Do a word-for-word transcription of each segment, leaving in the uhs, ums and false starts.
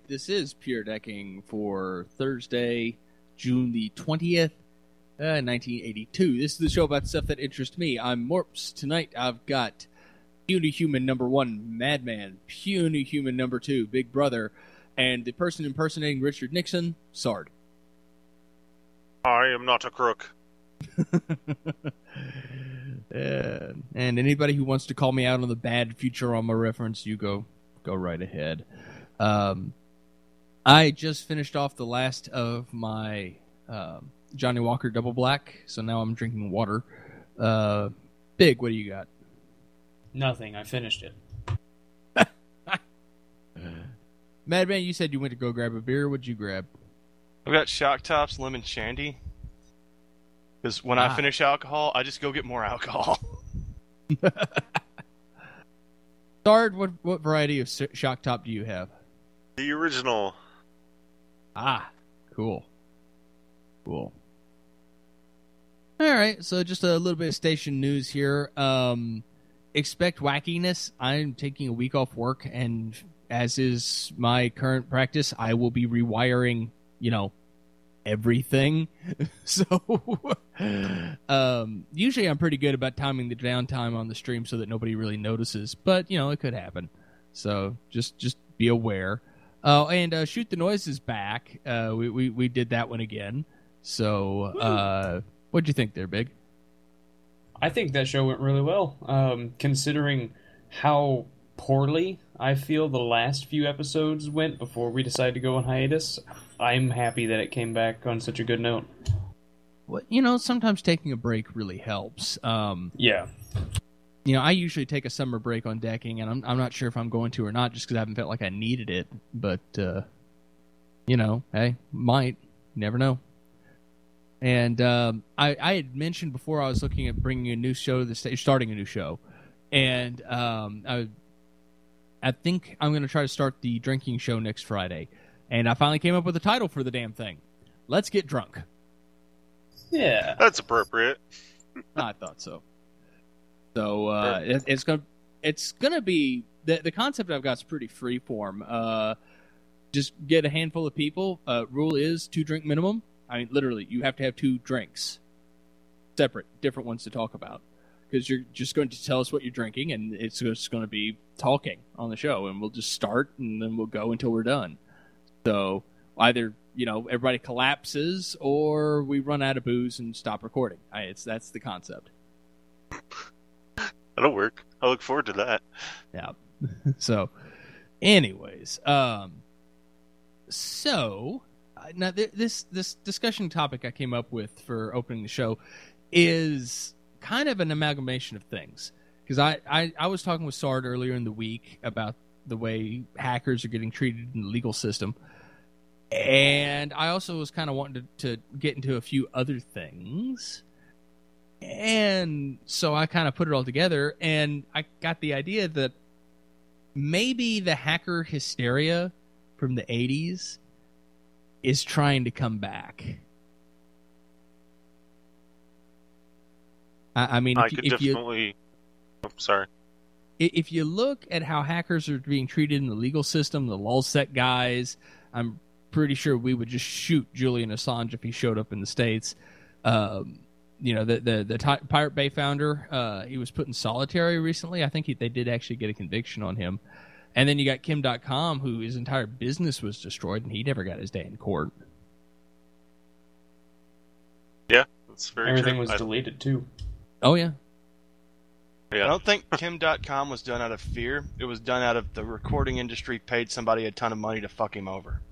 This is Pure Decking for Thursday, June the twentieth, uh, nineteen eighty-two. This is the show about stuff that interests me. I'm Morps. Tonight I've got Puny Human number one, Madman, Puny Human number two, Big Brother, and the person impersonating Richard Nixon, Sard. I am not a crook. Uh, and anybody who wants to call me out on the bad Futurama reference, you go go right ahead. Um, I just finished off the last of my uh, Johnny Walker Double Black, so now I'm drinking water. Uh, Big, what do you got? Nothing. I finished it. Madman, you said you went to go grab a beer. What'd you grab? I've got Shock Tops Lemon Shandy. Because when ah. I finish alcohol, I just go get more alcohol. Sard, what what variety of Shock Top do you have? The original. Ah, cool. Cool. All right, so just a little bit of station news here. Um, expect wackiness. I'm taking a week off work, and as is my current practice, I will be rewiring, you know, everything. So um usually I'm pretty good about timing the downtime on the stream so that nobody really notices, but you know, it could happen, so just just be aware. Oh, and uh Shoot the Noise is back. uh we we, we did that one again, so uh what'd you think there, Big? I think that show went really well, um considering how poorly I feel the last few episodes went before we decided to go on hiatus. I'm happy that it came back on such a good note. Well, you know, sometimes taking a break really helps. Um, yeah. You know, I usually take a summer break on decking, and I'm I'm not sure if I'm going to or not, just because I haven't felt like I needed it. But, uh, you know, hey, might. Never know. And um, I, I had mentioned before I was looking at bringing a new show to the stage, starting a new show. And um, I I think I'm going to try to start the drinking show next Friday. And I finally came up with a title for the damn thing. Let's Get Drunk. Yeah. That's appropriate. I thought so. So uh, it, it's going to it's gonna be... The, the concept I've got is pretty freeform. Uh, just get a handful of people. Uh, rule is two drink minimum. I mean, literally, you have to have two drinks. Separate, different ones to talk about. Because you're just going to tell us what you're drinking, and it's just going to be talking on the show. And we'll just start, and then we'll go until we're done. So either, you know, everybody collapses, or we run out of booze and stop recording. I, it's That's the concept. That'll work. I look forward to that. Yeah. So, anyways, um, so now th- this this discussion topic I came up with for opening the show is kind of an amalgamation of things. Because I, I, I was talking with Sard earlier in the week about the way hackers are getting treated in the legal system. And I also was kind of wanting to, to get into a few other things. And so I kind of put it all together, and I got the idea that maybe the hacker hysteria from the eighties is trying to come back. I, I mean, I if, could if definitely... You, oh, sorry. If you look at how hackers are being treated in the legal system, the LulzSec guys, I'm pretty sure we would just shoot Julian Assange if he showed up in the States. Um, you know, the the, the T- Pirate Bay founder, uh, he was put in solitary recently. I think he, they did actually get a conviction on him. And then you got Kim dot com, who his entire business was destroyed, and he never got his day in court. Yeah, that's very Everything true. was I... deleted, too. Oh, yeah. Yeah. I don't think Kim dot com was done out of fear. It was done out of the recording industry paid somebody a ton of money to fuck him over.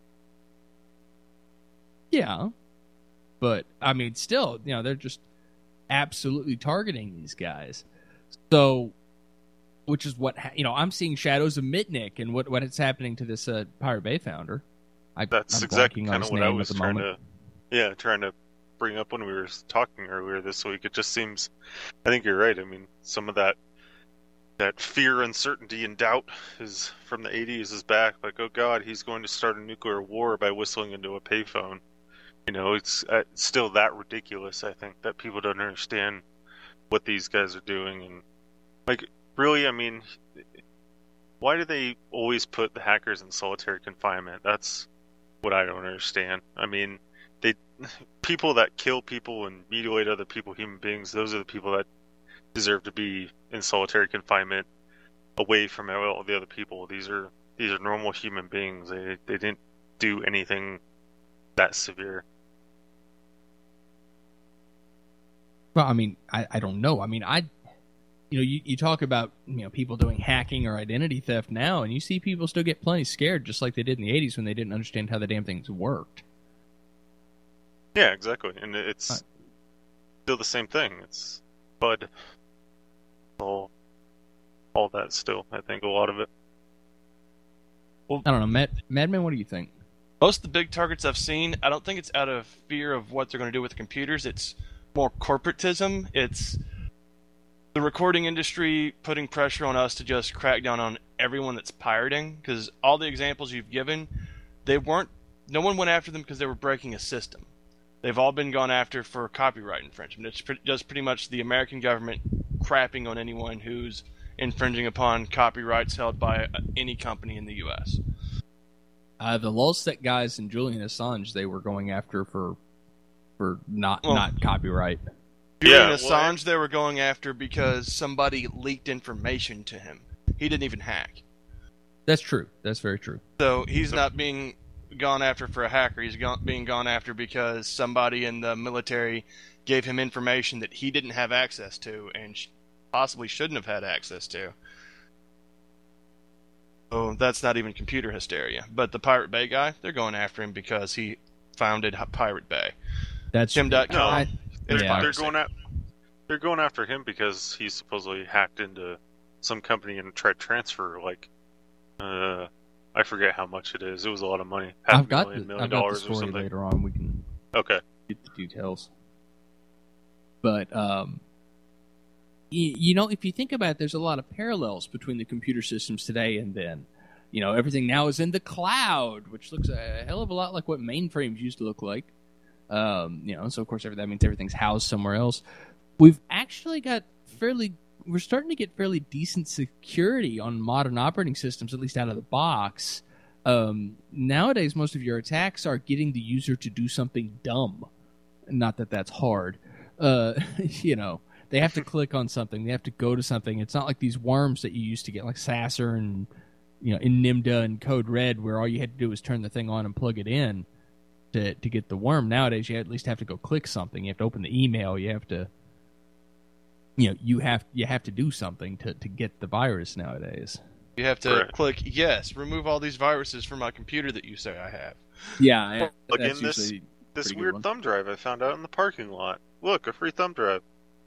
Yeah. But, I mean, still, you know, they're just absolutely targeting these guys. So, which is what, you know, I'm seeing shadows of Mitnick and what, what is happening to this uh, Pirate Bay founder. I, That's I'm exactly kind of what I was trying moment. to, yeah, trying to bring up when we were talking earlier this week. It just seems, I think you're right. I mean, some of that that fear, uncertainty, and doubt is from the eighties is back. Like, oh God, he's going to start a nuclear war by whistling into a payphone. You know, it's uh, still that ridiculous, I think, that people don't understand what these guys are doing. And, like, really, I mean, why do they always put the hackers in solitary confinement? That's what I don't understand. I mean, they people that kill people and mutilate other people, human beings, those are the people that deserve to be in solitary confinement, away from all the other people. These are these are normal human beings. They they didn't do anything that severe. Well, I mean, I, I don't know. I mean, I, you know, you, you talk about, you know, people doing hacking or identity theft now, and you see people still get plenty scared, just like they did in the eighties when they didn't understand how the damn things worked. Yeah, exactly. And it's Right. still the same thing. It's B U D. All, all that still, I think, a lot of it. I don't know. Mad, Madman, what do you think? Most of the big targets I've seen, I don't think it's out of fear of what they're going to do with the computers. It's more corporatism. It's the recording industry putting pressure on us to just crack down on everyone that's pirating. Because all the examples you've given, they weren't. No one went after them because they were breaking a system. They've all been gone after for copyright infringement. It's pre- just pretty much the American government crapping on anyone who's infringing upon copyrights held by any company in the U S. Uh, the Lulzsec guys and Julian Assange, they were going after for for not Well, not copyright. Julian Yeah, well, Assange they were going after because somebody leaked information to him. He didn't even hack. That's true. That's very true. So he's not being gone after for a hacker. He's gone, being gone after because somebody in the military gave him information that he didn't have access to and sh- possibly shouldn't have had access to. So that's not even computer hysteria. But the Pirate Bay guy, they're going after him because he founded Pirate Bay. That's Tim dot com. No, I- It's They're, Yeah. they're piracy. going at they're going after him because he supposedly hacked into some company and tried to transfer like uh I forget how much it is. It was a lot of money. Half I've a got million, the, million I've got the dollars or story something. later on. We can Okay. get the details. But um, you, you know, if you think about it, there's a lot of parallels between the computer systems today and then. You know, everything now is in the cloud, which looks a hell of a lot like what mainframes used to look like. Um, you know, so of course that means everything's housed somewhere else. We've actually got fairly, we're starting to get fairly decent security on modern operating systems, at least out of the box. Um, nowadays, most of your attacks are getting the user to do something dumb. Not that that's hard. Uh, you know, they have to click on something. They have to go to something. It's not like these worms that you used to get, like Sasser and, you know, in Nimda and Code Red, where all you had to do was turn the thing on and plug it in to to get the worm. Nowadays, you at least have to go click something. You have to open the email. You have to, you know, you have you have to do something to, to get the virus nowadays. You have to Correct. click, yes, remove all these viruses from my computer that you say I have. Yeah, Plug that's in this- usually This Pretty good weird one. thumb drive I found out in the parking lot. Look, a free thumb drive.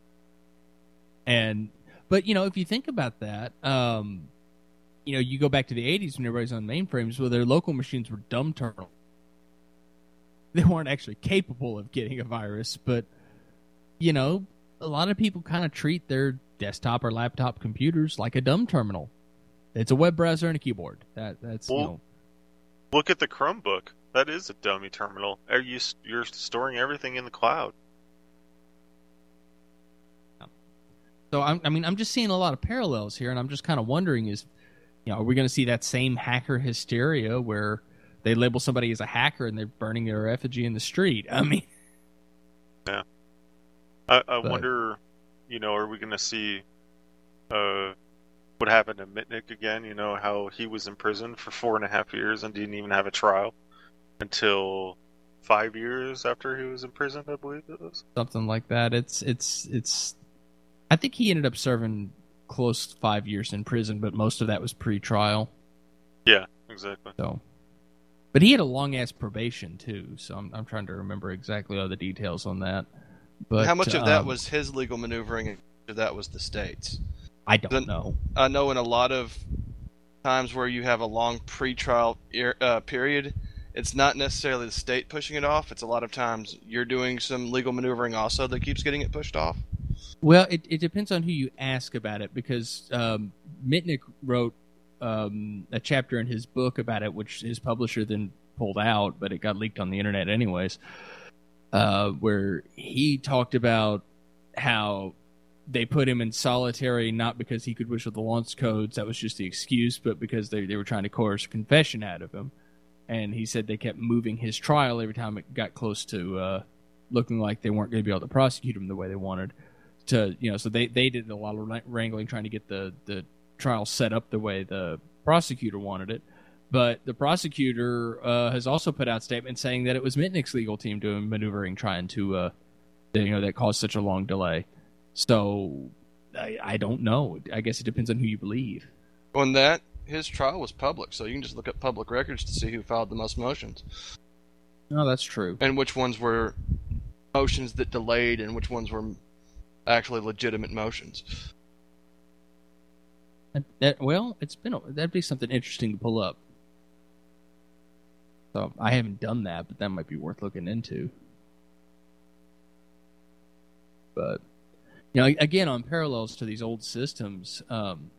And but you know, if you think about that, um, you know, you go back to the eighties when everybody's on mainframes, well, their local machines were dumb terminal. They weren't actually capable of getting a virus, but you know, a lot of people kind of treat their desktop or laptop computers like a dumb terminal. It's a web browser and a keyboard. That that's you Well, know, Look at the Chromebook. That is a dummy terminal. Are you you're storing everything in the cloud? so I'm, I mean, I'm just seeing a lot of parallels here, and I'm just kind of wondering: is you know, are we going to see that same hacker hysteria where they label somebody as a hacker and they're burning their effigy in the street? I mean, I, I But- wonder, you know, are we going to see uh, what happened to Mitnick again? You know, how he was in prison for four and a half years and didn't even have a trial until five years after he was in prison, I believe it was. something like that. It's it's it's. I think he ended up serving close to five years in prison, but most of that was pre-trial. Yeah, exactly. So, but he had a long ass probation too. So I'm I'm trying to remember exactly all the details on that. But How much of that um, was his legal maneuvering and how much of that was the state's? I don't then- know. I know in a lot of times where you have a long pre-trial er- uh, period, it's not necessarily the state pushing it off. It's a lot of times you're doing some legal maneuvering also that keeps getting it pushed off. Well, it, it depends on who you ask about it, because um, Mitnick wrote um, a chapter in his book about it, which his publisher then pulled out, but it got leaked on the internet anyways, uh, where he talked about how they put him in solitary not because he could whistle the launch codes. That was just the excuse, but because they, they were trying to coerce a confession out of him. And he said they kept moving his trial every time it got close to uh, looking like they weren't going to be able to prosecute him the way they wanted. To you know, so they, they did a lot of wrangling trying to get the, the trial set up the way the prosecutor wanted it. But the prosecutor uh, has also put out statements saying that it was Mitnick's legal team doing maneuvering, trying to, uh, you know, that caused such a long delay. So I, I don't know. I guess it depends on who you believe. On that, his trial was public, so you can just look up public records to see who filed the most motions. No, that's true. And which ones were motions that delayed and which ones were actually legitimate motions. That, that, well, it's been a, that'd be something interesting to pull up. So I haven't done that, but that might be worth looking into. But you know, again, on parallels to these old systems, um,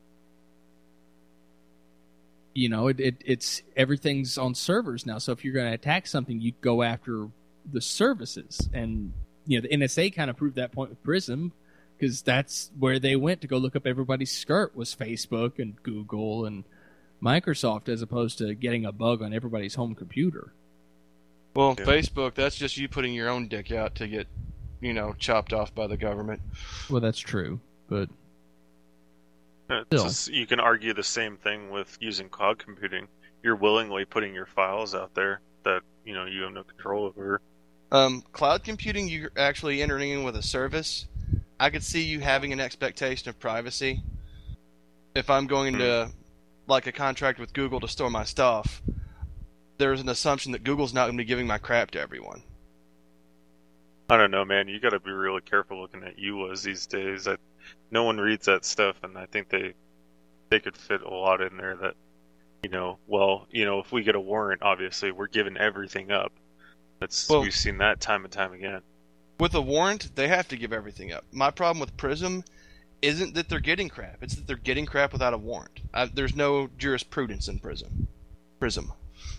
you know, it, it it's everything's on servers now. So if you're going to attack something, you go after the services, and you know, the N S A kind of proved that point with Prism, because that's where they went to go look up everybody's skirt was Facebook and Google and Microsoft, as opposed to getting a bug on everybody's home computer. Well, Yeah. Facebook, that's just you putting your own dick out to get, you know, chopped off by the government. Well, that's true, but It's Still. just- you can argue the same thing with using cloud computing. You're willingly putting your files out there that you know you have no control over. Um, cloud computing, you're actually entering in with a service. I could see you having an expectation of privacy. If I'm going to, like, a contract with Google to store my stuff, there's an assumption that Google's not going to be giving my crap to everyone. I don't know, man. You got to be really careful looking at U W As these days. I, no one reads that stuff, and I think they they could fit a lot in there. That you know, well, you know, if we get a warrant, obviously we're giving everything up. That's Well- we've seen that time and time again. With a warrant, they have to give everything up. My problem with Prism isn't that they're getting crap; it's that they're getting crap without a warrant. I, there's no jurisprudence in Prism. Prism.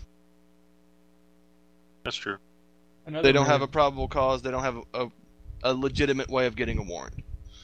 That's true. Another They don't weird- have a probable cause. They don't have a, a, a legitimate way of getting a warrant.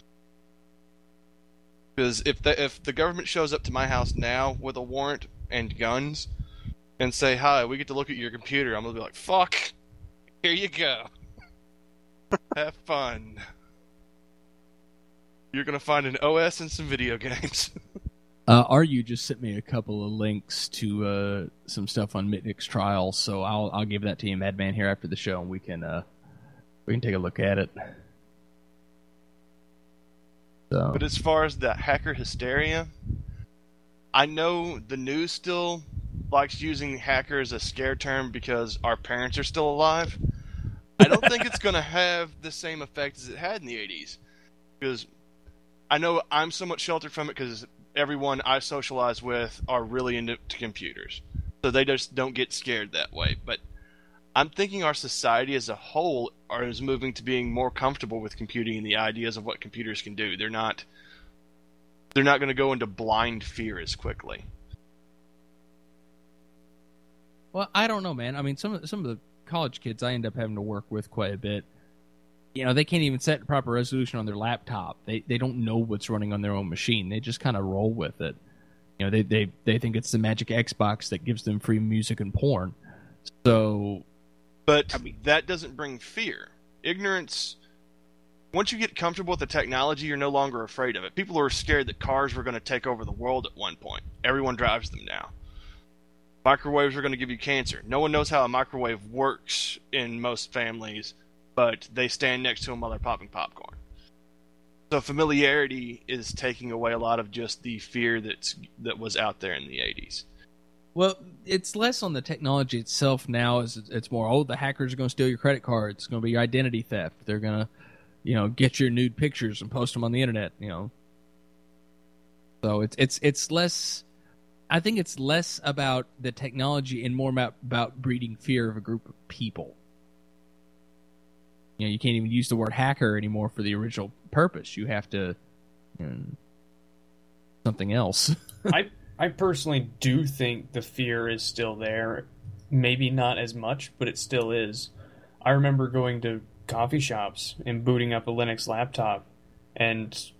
Because if the if the government shows up to my house now with a warrant and guns, and say, "Hi, we get to look at your computer," I'm gonna be like, "Fuck, here you go. Have fun. You're gonna find an O S and some video games." Uh, Aryu just sent me a couple of links to uh, some stuff on Mitnick's trial, so I'll I'll give that to you, Madman, here after the show, and we can uh, we can take a look at it. So, But as far as the hacker hysteria, I know the news still likes using hacker as a scare term because our parents are still alive. I don't think it's going to have the same effect as it had in the eighties. Because I know I'm somewhat sheltered from it because everyone I socialize with are really into computers. So they just don't get scared that way. But I'm thinking our society as a whole are, is moving to being more comfortable with computing and the ideas of what computers can do. They're not they're not going to go into blind fear as quickly. well, I don't know, man. I mean, some of some of the college kids I end up having to work with quite a bit. You know, they can't even set proper resolution on their laptop. They they don't know what's running on their own machine. They just kind of roll with it. You know, they, they, they think it's the magic Xbox that gives them free music and porn. So, But I mean- that doesn't bring fear. Ignorance, once you get comfortable with the technology, you're no longer afraid of it. People are scared that cars were going to take over the world at one point. Everyone drives them now. Microwaves are going to give you cancer. No one knows how a microwave works in most families, but they stand next to them while they're popping popcorn. So familiarity is taking away a lot of just the fear that's that was out there in the eighties. well, it's less on the technology itself now. Is it's more, oh, the hackers are going to steal your credit cards. It's going to be your identity theft. They're going to, you know, get your nude pictures and post them on the internet. You know, so it's it's it's less. I think it's less about the technology and more about, about breeding fear of a group of people. You know, you can't even use the word hacker anymore for the original purpose. You have to, you know, something else. I I personally do think the fear is still there. Maybe not as much, but it still is. I remember going to coffee shops and booting up a Linux laptop and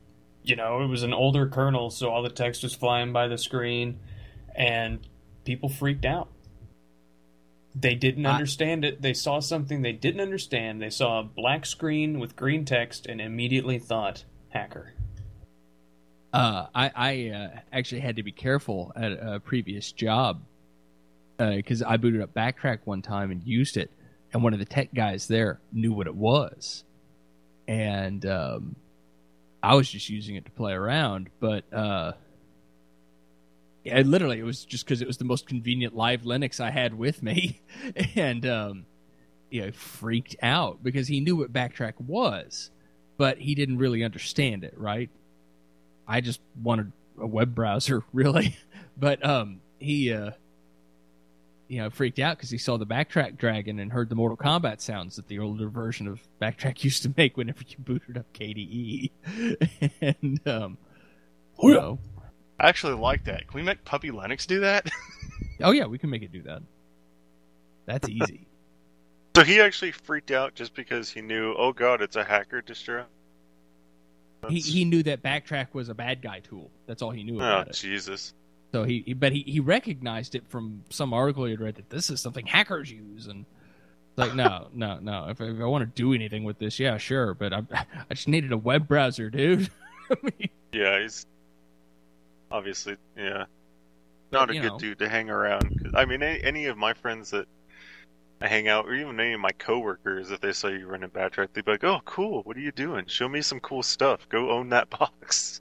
you know, it was an older kernel, so all the text was flying by the screen, and people freaked out. They didn't I- understand it. They saw something they didn't understand. They saw a black screen with green text and immediately thought, hacker. Uh, I, I uh, actually had to be careful at a previous job because uh, I booted up Backtrack one time and used it, and one of the tech guys there knew what it was. And um, I was just using it to play around, but uh, yeah, literally it was just because it was the most convenient live Linux I had with me, and um, you know, freaked out because he knew what Backtrack was, but he didn't really understand it, right? I just wanted a web browser, really, but um, he, uh, you know, freaked out because he saw the Backtrack dragon and heard the Mortal Kombat sounds that the older version of Backtrack used to make whenever you booted up K D E. and um, you know, I actually like that. Can we make Puppy Linux do that? oh yeah, we can make it do that. That's easy. So he actually freaked out just because he knew, oh god, it's a hacker distro? he he knew that Backtrack was a bad guy tool. That's all he knew Oh, about it. Jesus. So he, he but he, he recognized it from some article he had read that this is something hackers use, and it's like no no no if, if I want to do anything with this, yeah sure, but I I just needed a web browser, dude. I mean, Yeah, he's obviously, yeah, not But, a you good know. dude to hang around. 'Cause, I mean, any, any of my friends that I hang out, or even any of my coworkers, if they saw you running Backtrack, they'd be like, oh, cool, what are you doing? Show me some cool stuff. Go own that box.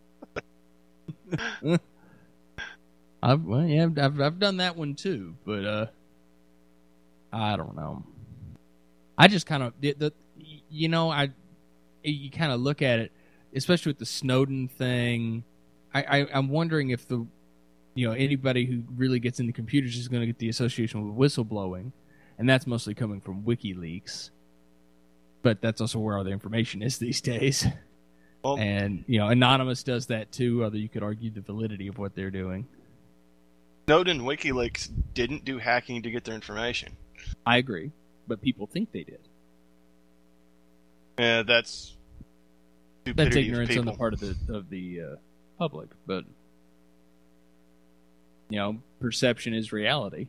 I've well, yeah I've I've done that one too, but uh, I don't know. I just kind of the, the you know I you kind of look at it, especially with the Snowden thing. I, I I'm wondering if the you know anybody who really gets into computers is going to get the association with whistleblowing, and that's mostly coming from WikiLeaks. But that's also where all the information is these days. Well, And you know, Anonymous does that too. Although you could argue the validity of what they're doing. Snowden and WikiLeaks didn't do hacking to get their information. I agree, but people think they did. Yeah, that's That's stupidity of ignorance on the people. part of the of the uh, public, but you know, perception is reality.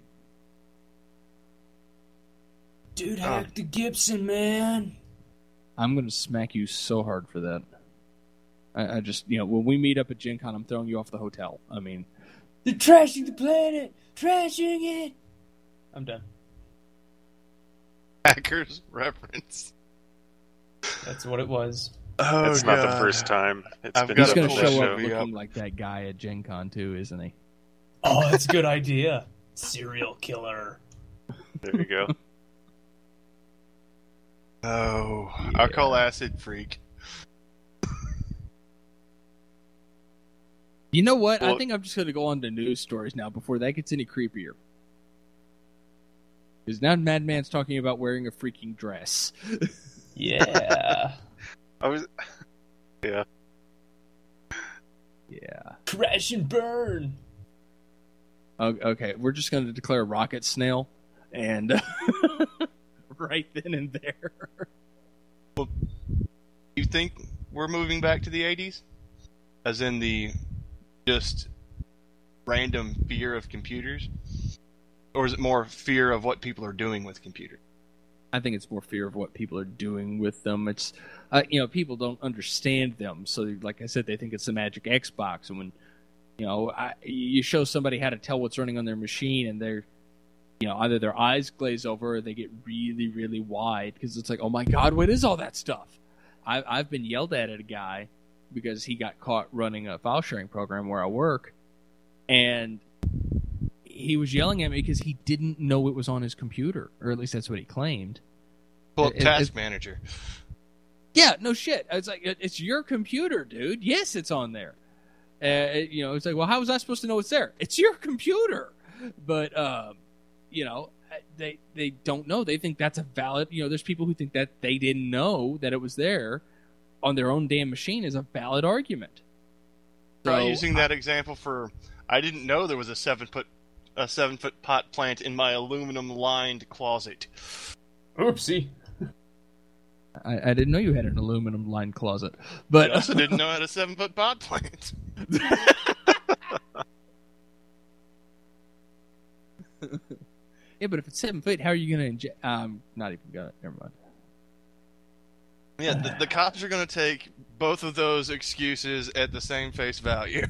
Dude, hack the Gibson, man. I'm going to smack you so hard for that. I, I just, you know, when we meet up at Gen Con, I'm throwing you off the hotel. I mean, They're trashing the planet! Trashing it! I'm done. Hackers reference. That's what it was. Oh, It's not the first time. It's I've been he's gotta going to on pull the show that up movie looking up. like that guy at Gen Con too, isn't he? Oh, that's a good idea. Serial killer. There you go. Oh, I'll call Acid Freak. You know what? I Well- think I'm just going to go on to news stories now before that gets any creepier. Because now Madman's talking about wearing a freaking dress. Yeah. I was, yeah. Yeah. Crash and burn. O- Okay, we're just going to declare Rocket Snail, and right then and there. You think we're moving back to the eighties? As in the just random fear of computers? Or is it more fear of what people are doing with computers? I think it's more fear of what people are doing with them. It's, uh, you know, people don't understand them. So, like I said, they think it's the magic Xbox. And when, you know, I, you show somebody how to tell what's running on their machine, and they're, you know, either their eyes glaze over or they get really, really wide because it's like, oh my God, what is all that stuff? I, I've been yelled at at a guy because he got caught running a file sharing program where I work, and he was yelling at me because he didn't know it was on his computer, or at least that's what he claimed. Well, It- it- Task it- Manager. Yeah, no shit. It's like it- it's your computer, dude. Yes, it's on there. Uh, you know, it's like, well, how was I supposed to know it's there? It's your computer. But um, you know, they they don't know. They think that's a valid. You know, there's people who think that they didn't know that it was there on their own damn machine is a valid argument. Try So, using that example for I didn't know there was a seven foot a seven foot pot plant in my aluminum lined closet. Oopsie. I, I didn't know you had an aluminum lined closet, but I also didn't know I had a seven foot pod plant. Yeah, but if it's seven feet, how are you going to inject? Um, not even gonna. Never mind. Yeah, the, the cops are going to take both of those excuses at the same face value.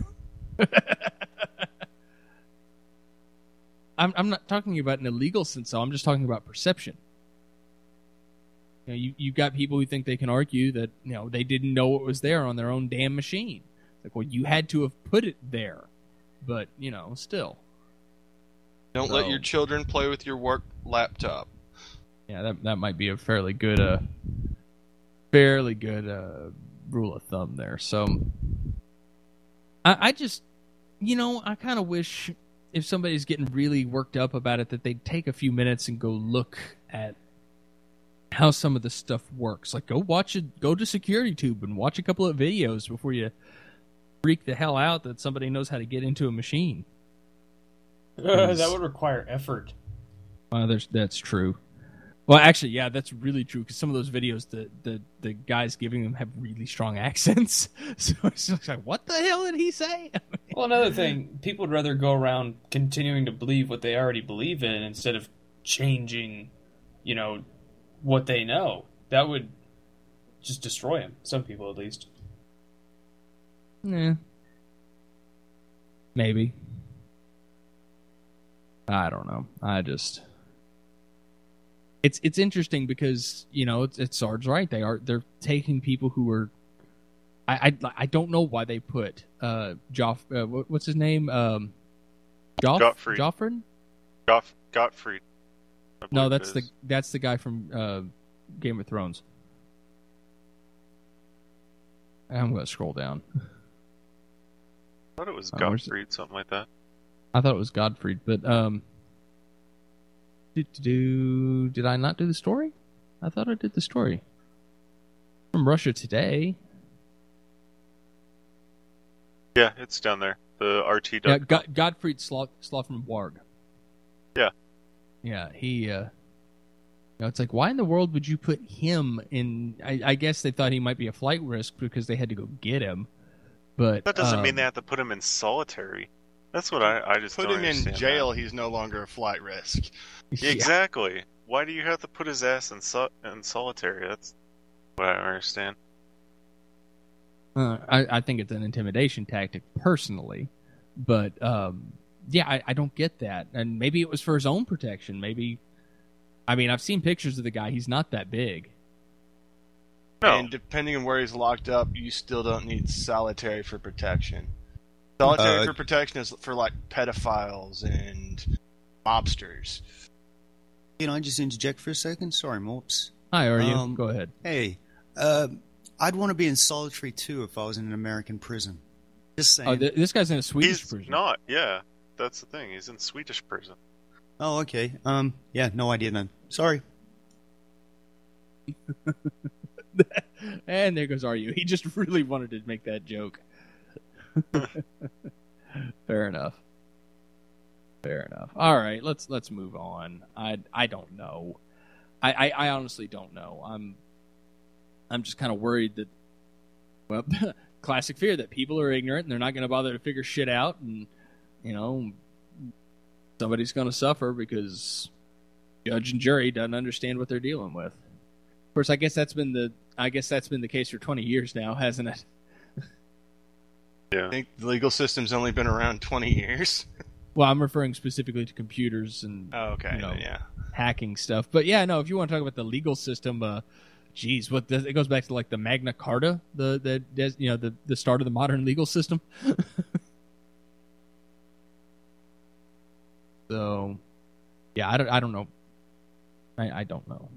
I'm I'm not talking about an illegal sense, though. I'm just talking about perception. You know, you you got people who think they can argue that you know they didn't know what was there on their own damn machine. Like, well, you had to have put it there, but you know, still. Don't So, let your children play with your work laptop. Yeah, that that might be a fairly good, uh, fairly good uh, rule of thumb there. So, I, I just, you know, I kind of wish if somebody's getting really worked up about it that they'd take a few minutes and go look at how some of this stuff works. Like, go watch it, go to SecurityTube and watch a couple of videos before you freak the hell out that somebody knows how to get into a machine. Uh, that would require effort. Uh, there's, that's true. Well, actually, yeah, that's really true, because some of those videos, the, the, the guys giving them have really strong accents. So it's just like, what the hell did he say? Well, another thing, people would rather go around continuing to believe what they already believe in instead of changing, you know, what they know. That would just destroy them. Some people, at least. Yeah. Maybe. I don't know. I just... It's it's interesting because, you know, it's, it's Sard's right. They are, they're taking people who are... I, I, I don't know why they put uh, Joff... Uh, what, what's his name? Um, Joff? Gottfried. Joffrin? Goff, Gottfried. I No, believe that's it the is. that's the guy from uh, Game of Thrones. I'm going to scroll down. I thought it was Oh, where's it? Gottfried, something like that. I thought it was Godfried, but um, did, did, did I not do the story? I thought I did the story. From Russia Today. Yeah, it's down there. The R T. Yeah, Go- Godfried Sloth from Warg. Yeah. Yeah, he, uh, you know, it's like, why in the world would you put him in? I, I guess they thought he might be a flight risk because they had to go get him. But That doesn't um, mean they have to put him in solitary. That's what I, I just Put don't him in understand jail, that. he's no longer a flight risk. yeah. Exactly. Why do you have to put his ass in, so- in solitary? That's what I don't understand. Uh, I, I think it's an intimidation tactic, personally. But, um, yeah, I, I don't get that. And maybe it was for his own protection. Maybe, I mean, I've seen pictures of the guy. He's not that big. No. And depending on where he's locked up, you still don't need solitary for protection. Solitary Uh, for protection is for, like, pedophiles and mobsters. Can I just interject for a second? Sorry, Morps. Hi, are you? Um, Go ahead. Hey, uh, I'd want to be in solitary too if I was in an American prison. Just saying. Oh, th- this guy's in a Swedish He's prison. not, yeah. That's the thing. He's in Swedish prison. Oh, okay. Um, yeah, no idea then. Sorry. And there goes Are You. He just really wanted to make that joke. Fair enough. Fair enough. All right, let's let's move on. I I don't know. I, I, I honestly don't know. I'm I'm just kind of worried that, well, classic fear that people are ignorant and they're not going to bother to figure shit out, and you know, somebody's going to suffer because judge and jury doesn't understand what they're dealing with. Of course, I guess that's been the I guess that's been the case for twenty years now, hasn't it? Yeah. I think the legal system's only been around twenty years. Well, I'm referring specifically to computers and Oh, okay. you know, Yeah. hacking stuff. But yeah, no, if you want to talk about the legal system, uh, geez, what the, it goes back to like the Magna Carta, the the des- you know the the start of the modern legal system. So, yeah, I don't I don't know. I I don't know.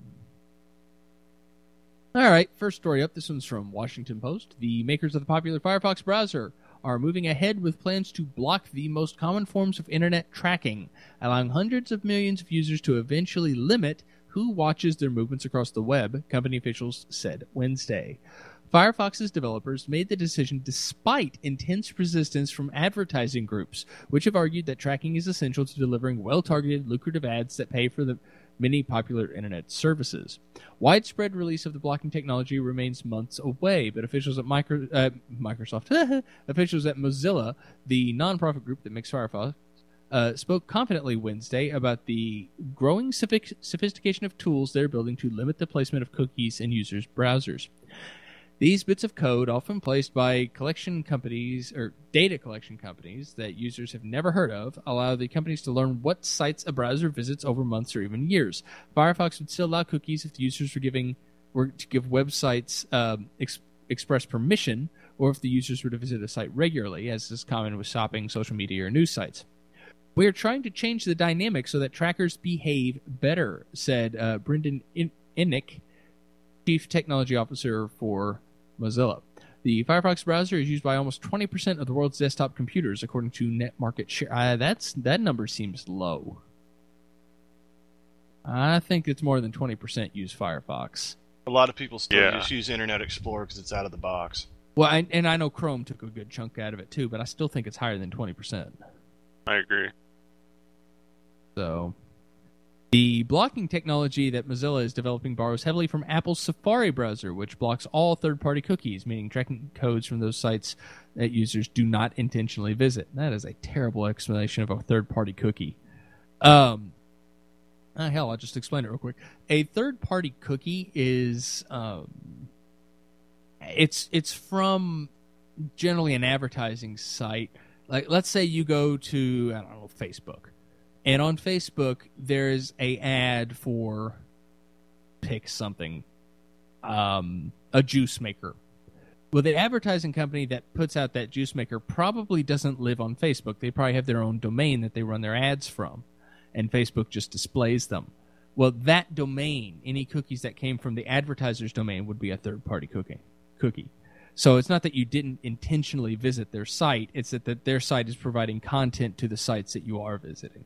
All right, first story up. This one's from Washington Post. The makers of the popular Firefox browser are moving ahead with plans to block the most common forms of internet tracking, allowing hundreds of millions of users to eventually limit who watches their movements across the web, company officials said Wednesday. Firefox's developers made the decision despite intense resistance from advertising groups, which have argued that tracking is essential to delivering well-targeted, lucrative ads that pay for the many popular internet services. Widespread release of the blocking technology remains months away, but officials at micro, uh, Microsoft, officials at Mozilla, the nonprofit group that makes Firefox, uh, spoke confidently Wednesday about the growing sophic- sophistication of tools they're building to limit the placement of cookies in users' browsers. These bits of code, often placed by collection companies or data collection companies that users have never heard of, allow the companies to learn what sites a browser visits over months or even years. Firefox would still allow cookies if the users were giving were to give websites um, ex- express permission, or if the users were to visit a site regularly, as is common with shopping, social media, or news sites. We are trying to change the dynamic so that trackers behave better, said uh, Brendan In- Innick, Chief Technology Officer for Mozilla. The Firefox browser is used by almost twenty percent of the world's desktop computers, according to Net Market Share. Uh, that's that number seems low. I think it's more than twenty percent use Firefox. A lot of people still Yeah. just use Internet Explorer because it's out of the box. Well, I, and I know Chrome took a good chunk out of it too, but I still think it's higher than twenty percent. I agree. So, the blocking technology that Mozilla is developing borrows heavily from Apple's Safari browser, which blocks all third-party cookies, meaning tracking codes from those sites that users do not intentionally visit. That is a terrible explanation of a third-party cookie. Um, ah, hell, I'll just explain it real quick. A third-party cookie is um, it's it's from generally an advertising site. Like, let's say you go to I don't know Facebook. And on Facebook, there's a ad for, pick something, um, a juice maker. Well, the advertising company that puts out that juice maker probably doesn't live on Facebook. They probably have their own domain that they run their ads from, and Facebook just displays them. Well, that domain, any cookies that came from the advertiser's domain would be a third-party cookie. cookie. So it's not that you didn't intentionally visit their site. It's that, that their site is providing content to the sites that you are visiting.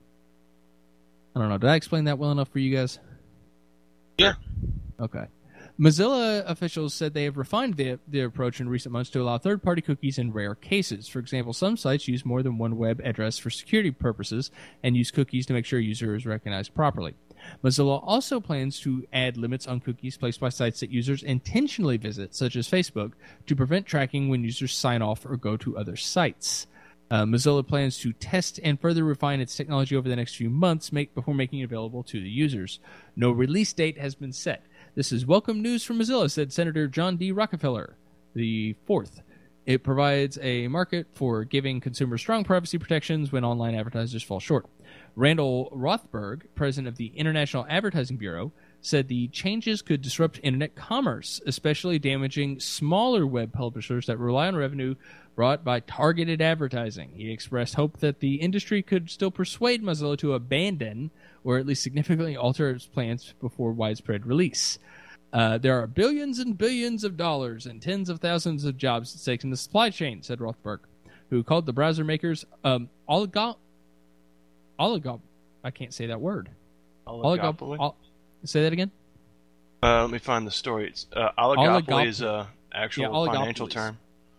I don't know. Did I explain that well enough for you guys? Yeah. Okay. Mozilla officials said they have refined the, their approach in recent months to allow third-party cookies in rare cases. For example, some sites use more than one web address for security purposes and use cookies to make sure a user is recognized properly. Mozilla also plans to add limits on cookies placed by sites that users intentionally visit, such as Facebook, to prevent tracking when users sign off or go to other sites. Uh, Mozilla plans to test and further refine its technology over the next few months make, before making it available to the users. No release date has been set. This is welcome news from Mozilla, said Senator John D. Rockefeller the fourth. It provides a market for giving consumers strong privacy protections when online advertisers fall short. Randall Rothberg, president of the International Advertising Bureau, said the changes could disrupt internet commerce, especially damaging smaller web publishers that rely on revenue brought by targeted advertising. He expressed hope that the industry could still persuade Mozilla to abandon or at least significantly alter its plans before widespread release. Uh, there are billions and billions of dollars and tens of thousands of jobs at stake in the supply chain, said Rothberg, who called the browser makers um, oligo... oligo... I can't say that word. Oligopoly? Oligo... Say that again? Uh, let me find the story. It's, uh, oligopoly Oligop- is a actual Yeah, financial oligopolies. term.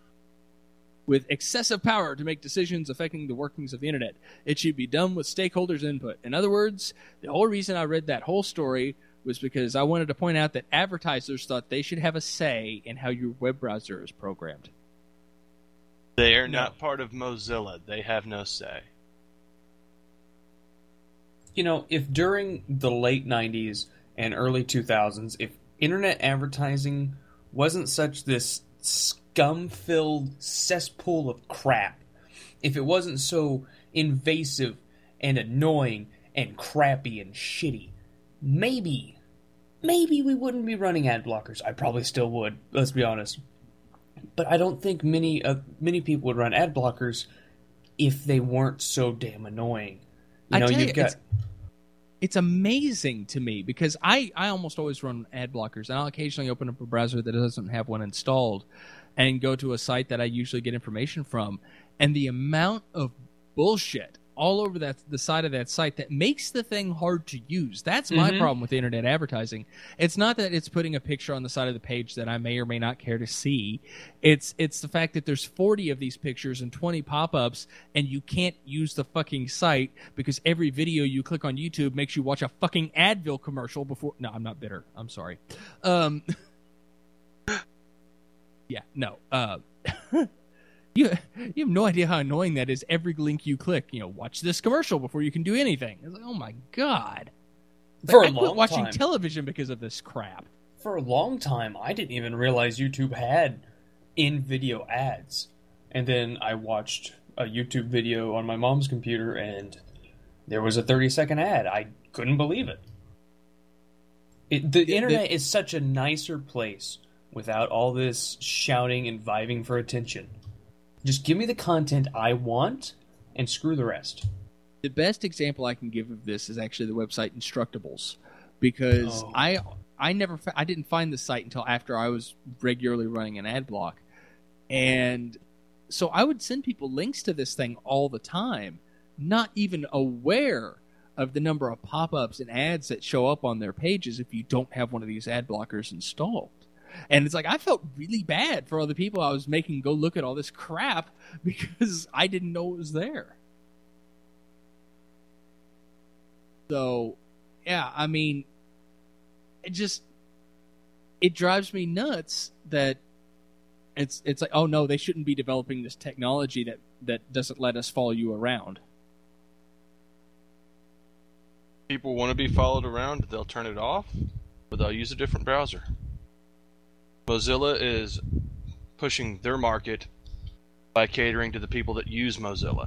With excessive power to make decisions affecting the workings of the internet. It should be done with stakeholders' input. In other words, the whole reason I read that whole story was because I wanted to point out that advertisers thought they should have a say in how your web browser is programmed. They are No. not part of Mozilla. They have no say. You know, if during the late nineties and early two thousands, if internet advertising wasn't such this scum-filled cesspool of crap, if it wasn't so invasive and annoying and crappy and shitty, maybe, maybe we wouldn't be running ad blockers. I probably still would, let's be honest. But I don't think many uh, many people would run ad blockers if they weren't so damn annoying. You I know, tell you've you, got... it's, it's amazing to me because I, I almost always run ad blockers, and I'll occasionally open up a browser that doesn't have one installed and go to a site that I usually get information from, and the amount of bullshit all over that the side of that site that makes the thing hard to use. That's my Mhm. problem with internet advertising. It's not that it's putting a picture on the side of the page that I may or may not care to see. It's it's the fact that there's forty of these pictures and twenty pop-ups, and you can't use the fucking site because every video you click on YouTube makes you watch a fucking Advil commercial before. No, I'm not bitter. I'm sorry. Um, yeah, no. Uh, You, you have no idea how annoying that is. Every link you click, you know, watch this commercial before you can do anything. It's like, oh my god! Like, For a I quit long watching time. television because of this crap. For a long time, I didn't even realize YouTube had in-video ads. And then I watched a YouTube video on my mom's computer, and there was a thirty-second ad. I couldn't believe it. it the The- internet is such a nicer place without all this shouting and vibing for attention. Just give me the content I want, and screw the rest. The best example I can give of this is actually the website Instructables, because Oh. I I never fa- I didn't find the site until after I was regularly running an ad block, and so I would send people links to this thing all the time, not even aware of the number of pop-ups and ads that show up on their pages if you don't have one of these ad blockers installed. And it's like, I felt really bad for all the people I was making go look at all this crap because I didn't know it was there. So, yeah, I mean, it just, it drives me nuts that it's it's like, oh no, they shouldn't be developing this technology that, that doesn't let us follow you around. People want to be followed around, they'll turn it off, but they'll use a different browser. Mozilla is pushing their market by catering to the people that use Mozilla.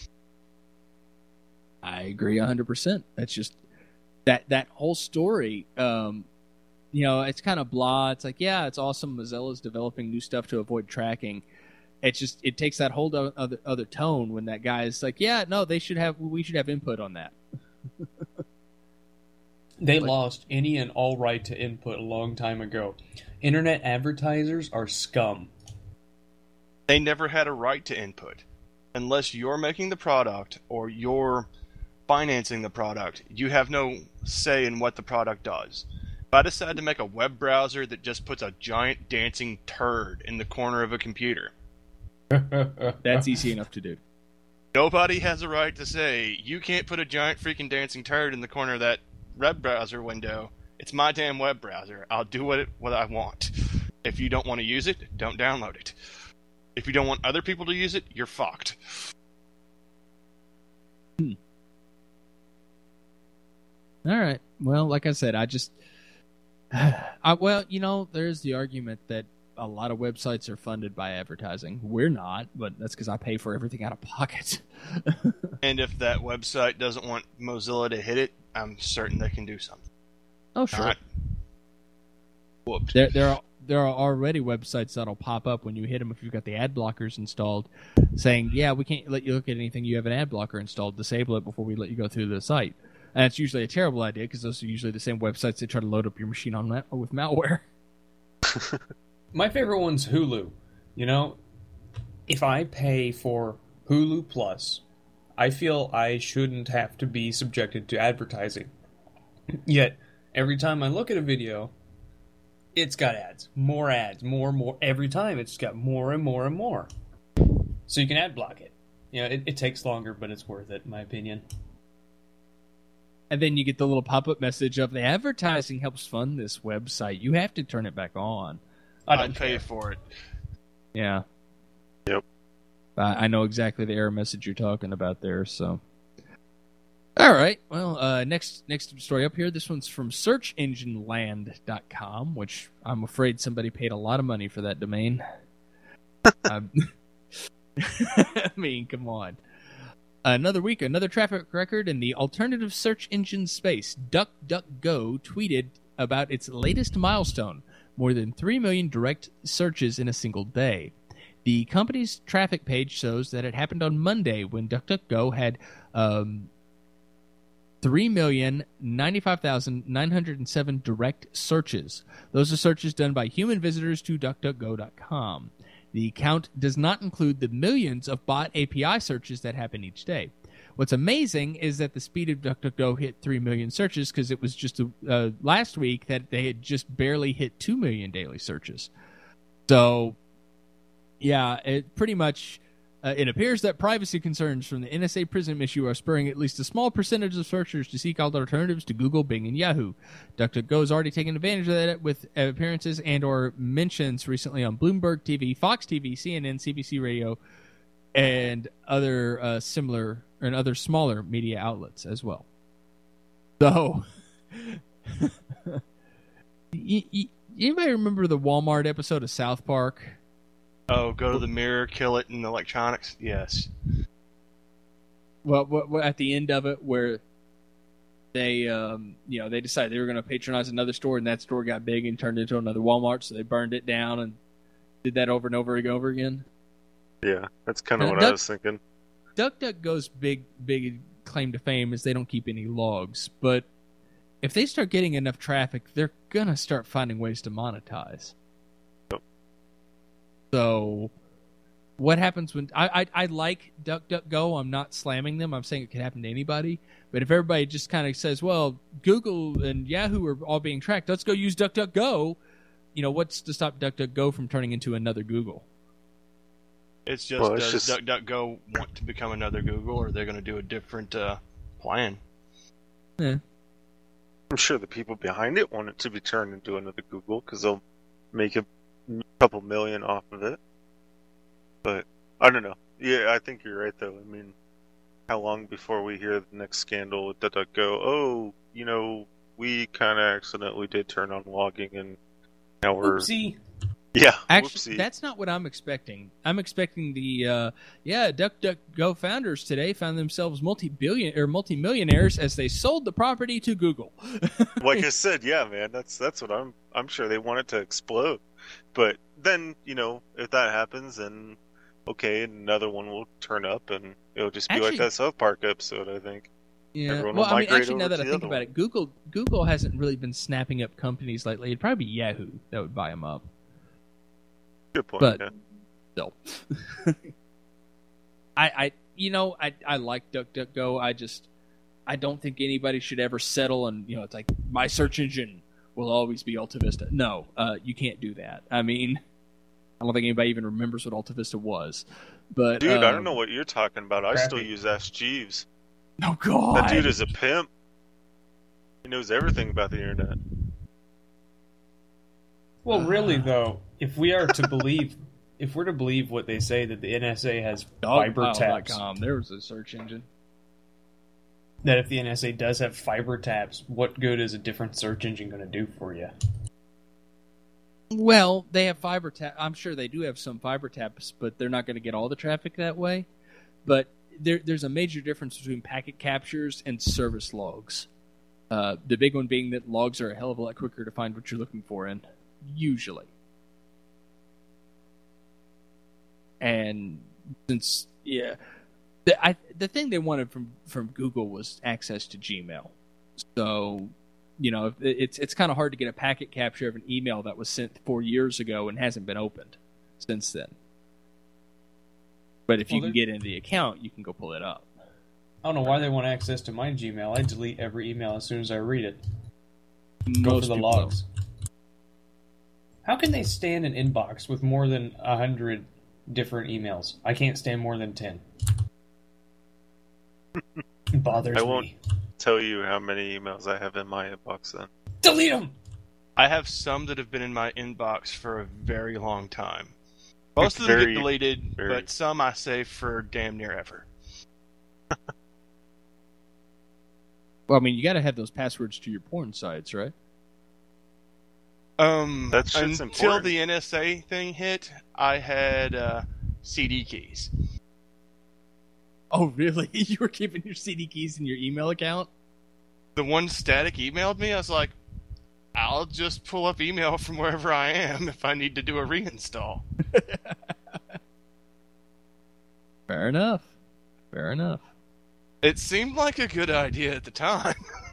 I agree one hundred percent. That's just that that whole story. Um, you know, it's kind of blah. It's like, yeah, it's awesome. Mozilla's developing new stuff to avoid tracking. It's just it takes that whole other other tone when that guy is like, yeah, no, they should have we should have input on that. They Like- lost any and all right to input a long time ago. Internet advertisers are scum. They never had a right to input. Unless you're making the product or you're financing the product, you have no say in what the product does. If I decide to make a web browser that just puts a giant dancing turd in the corner of a computer, That's easy enough to do. nobody has a right to say, you can't put a giant freaking dancing turd in the corner of that web browser window. It's my damn web browser. I'll do what it, what I want. If you don't want to use it, don't download it. If you don't want other people to use it, you're fucked. Hmm. All right. Well, like I said, I just, I, well, you know, there's the argument that a lot of websites are funded by advertising. We're not, but that's because I pay for everything out of pocket. And if that website doesn't want Mozilla to hit it, I'm certain they can do something. Oh, sure. Not whooped. There, there are there are already websites that'll pop up when you hit them if you've got the ad blockers installed, saying, "Yeah, we can't let you look at anything. You have an ad blocker installed. Disable it before we let you go through the site." And it's usually a terrible idea because those are usually the same websites that try to load up your machine on ma- with malware. My favorite one's Hulu. You know, if I pay for Hulu Plus, I feel I shouldn't have to be subjected to advertising. Yet, every time I look at a video, it's got ads. More ads. More, more. Every time it's got more and more and more. So you can ad block it. You know, it, it takes longer, but it's worth it, in my opinion. And then you get the little pop-up message of the advertising helps fund this website. You have to turn it back on. I don't I'd pay care. for it. Yeah. Yep. Uh, I know exactly the error message you're talking about there. So, all right. Well, uh, next next story up here. This one's from search engine land dot com, which I'm afraid somebody paid a lot of money for that domain. um, I mean, come on. Another week, another traffic record in the alternative search engine space. DuckDuckGo tweeted about its latest milestone: more than three million direct searches in a single day. The company's traffic page shows that it happened on Monday when DuckDuckGo had um, three million ninety-five thousand nine hundred seven direct searches. Those are searches done by human visitors to duck duck go dot com. The count does not include the millions of bot A P I searches that happen each day. What's amazing is that the speed of DuckDuckGo hit three million searches because it was just uh, last week that they had just barely hit two million daily searches. So, yeah, it pretty much... Uh, it appears that privacy concerns from the N S A PRISM issue are spurring at least a small percentage of searchers to seek out alternatives to Google, Bing, and Yahoo. DuckDuckGo has already taken advantage of that with appearances and or mentions recently on Bloomberg T V, Fox T V, C N N, C B C Radio, and other uh, similar and other smaller media outlets as well. So, y- y- anybody remember the Walmart episode of South Park? Oh, go to the mirror, kill it in electronics? Yes. Well, what, what, at the end of it, where they, um, you know, they decided they were going to patronize another store, and that store got big and turned into another Walmart, so they burned it down and did that over and over and over again. Yeah, that's kind of Uh, what Duck- I was thinking. DuckDuckGo's big, big claim to fame is they don't keep any logs, but if they start getting enough traffic, they're going to start finding ways to monetize. So, what happens when I, I I like DuckDuckGo? I'm not slamming them. I'm saying it could happen to anybody. But if everybody just kind of says, "Well, Google and Yahoo are all being tracked. Let's go use DuckDuckGo," you know, what's to stop DuckDuckGo from turning into another Google? It's just, Well, it's does just- DuckDuckGo want to become another Google, or are they going to do a different uh, plan? Yeah. I'm sure the people behind it want it to be turned into another Google because they'll make a couple million off of it. But I don't know. Yeah, I think you're right, though. I mean, how long before we hear the next scandal with DuckDuckGo? Oh, you know, we kind of accidentally did turn on logging, and now we're Oopsie. yeah. Actually, whoopsie. that's not what I'm expecting. I'm expecting the uh, yeah, DuckDuckGo founders today found themselves multi-billion or multi-millionaires as they sold the property to Google. Like I said, yeah, man. That's that's what I'm. I'm sure they want it to explode. But then, you know, if that happens, then okay, another one will turn up, and it'll just be Actually- like that South Park episode, I think. Yeah. Everyone Well, will I mean, migrate actually, now over that I to the think other about one. it, Google Google hasn't really been snapping up companies lately. It'd probably be Yahoo that would buy them up. Good point. But- yeah. So, I, I, you know, I, I like DuckDuckGo. I just, I don't think anybody should ever settle and, you know, it's like my search engine will always be AltaVista. No, uh, you can't do that. I mean, I don't think anybody even remembers what AltaVista was. But Dude, I um, don't know what you're talking about. I still Crappy. use Ask Jeeves. Oh God, That dude is a pimp. He knows everything about the internet. Well, really though, if we are to believe, if we're to believe what they say that the N S A has fiber Dogpile dot taps, com. There was a search engine. that if the N S A does have fiber taps, what good is a different search engine going to do for you? Well, they have fiber tap. I'm sure they do have some fiber taps, but they're not going to get all the traffic that way. But there, there's a major difference between packet captures and service logs. Uh, the big one being that logs are a hell of a lot quicker to find what you're looking for in, usually. And since, yeah, the, I, the thing they wanted from, from Google was access to Gmail. So, you know, it's it's kind of hard to get a packet capture of an email that was sent four years ago and hasn't been opened since then. But if you Well, can get into the account, you can go pull it up. I don't know why they want access to my Gmail. I delete every email as soon as I read it. Go Most for the people logs. How can they stand an inbox with more than a hundred different emails? I can't stand more than ten. It bothers I won't- me. Tell you how many emails I have in my inbox then. Delete them. I have some that have been in my inbox for a very long time. Most of them Very, get deleted, very. but some I save for damn near ever. Well, I mean, you got to have those passwords to your porn sites, right? Um, That shit's until important. the N S A thing hit, I had uh, C D keys. Oh, really? You were keeping your C D keys in your email account? The one Static emailed me, I was like, I'll just pull up email from wherever I am if I need to do a reinstall. Fair enough. Fair enough. It seemed like a good idea at the time.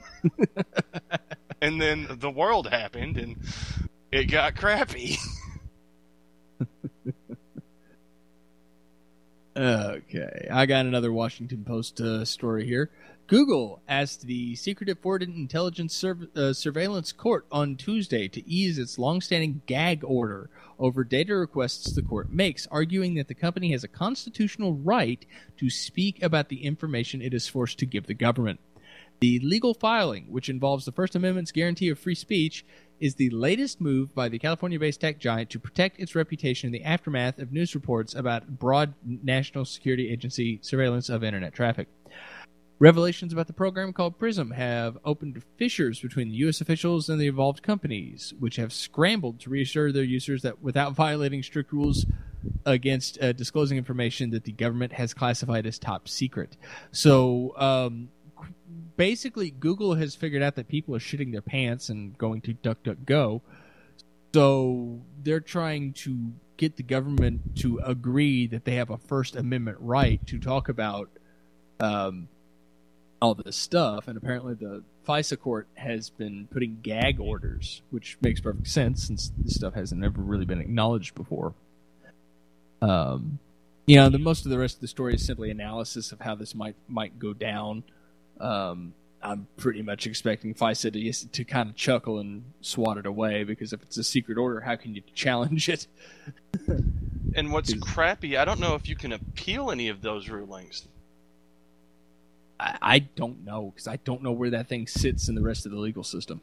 And then the world happened and it got crappy. Okay, I got another Washington Post uh, story here. Google asked the Secretive Foreign Intelligence Sur- uh, Surveillance Court on Tuesday to ease its longstanding gag order over data requests the court makes, arguing that the company has a constitutional right to speak about the information it is forced to give the government. The legal filing, which involves the First Amendment's guarantee of free speech, is the latest move by the California-based tech giant to protect its reputation in the aftermath of news reports about broad National Security Agency surveillance of Internet traffic. Revelations about the program called PRISM have opened fissures between the U S officials and the involved companies, which have scrambled to reassure their users that without violating strict rules against uh, disclosing information that the government has classified as top secret. So, um, basically, Google has figured out that people are shitting their pants and going to DuckDuckGo. So they're trying to get the government to agree that they have a First Amendment right to talk about um, all this stuff. And apparently the FISA court has been putting gag orders, which makes perfect sense since this stuff hasn't ever really been acknowledged before. Um, you know, the most of the rest of the story is simply analysis of how this might might go down. Um, I'm pretty much expecting FISA to, to kind of chuckle and swat it away, because if it's a secret order, how can you challenge it? And what's crappy, I don't know if you can appeal any of those rulings. I, I don't know, because I don't know where that thing sits in the rest of the legal system.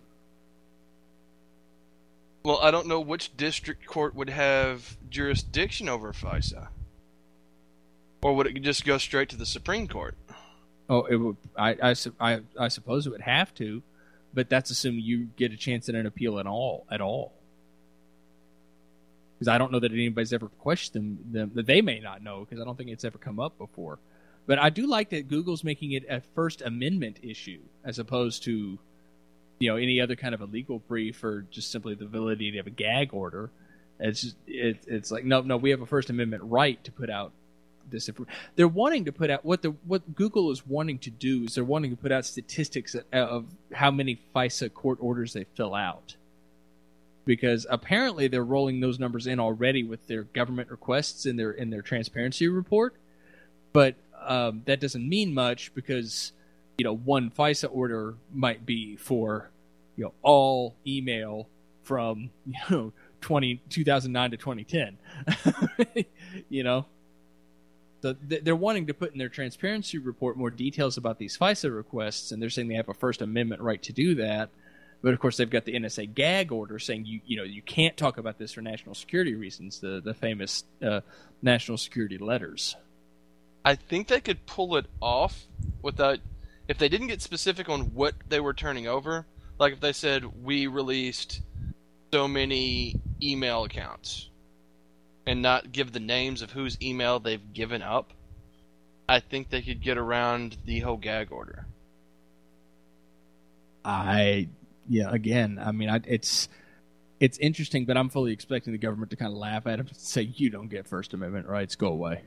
Well, I don't know which district court would have jurisdiction over FISA. Or would it just go straight to the Supreme Court? Oh, it would. I, I, I, I suppose it would have to, but that's assuming you get a chance at an appeal at all. At all, because I don't know that anybody's ever questioned them. That they may not know, because I don't think it's ever come up before. But I do like that Google's making it a First Amendment issue as opposed to, you know, any other kind of a legal brief or just simply the validity of a gag order. It's just, it, it's like no, no, we have a First Amendment right to put out this. They're wanting to put out what the what Google is wanting to do is they're wanting to put out statistics of how many FISA court orders they fill out, because apparently they're rolling those numbers in already with their government requests in their in their transparency report, but um, that doesn't mean much, because you know one FISA order might be for you know all email from you know twenty, two thousand nine to twenty ten you know. So they're wanting to put in their transparency report more details about these FISA requests, and they're saying they have a First Amendment right to do that. But of course, they've got the N S A gag order saying you you know you can't talk about this for national security reasons. The the famous uh, national security letters. I think they could pull it off without, if they didn't get specific on what they were turning over. Like if they said we released so many email accounts, and not give the names of whose email they've given up, I think they could get around the whole gag order. I, yeah, again, I mean, I, it's it's interesting, but I'm fully expecting the government to kind of laugh at it and say, you don't get First Amendment rights, go away.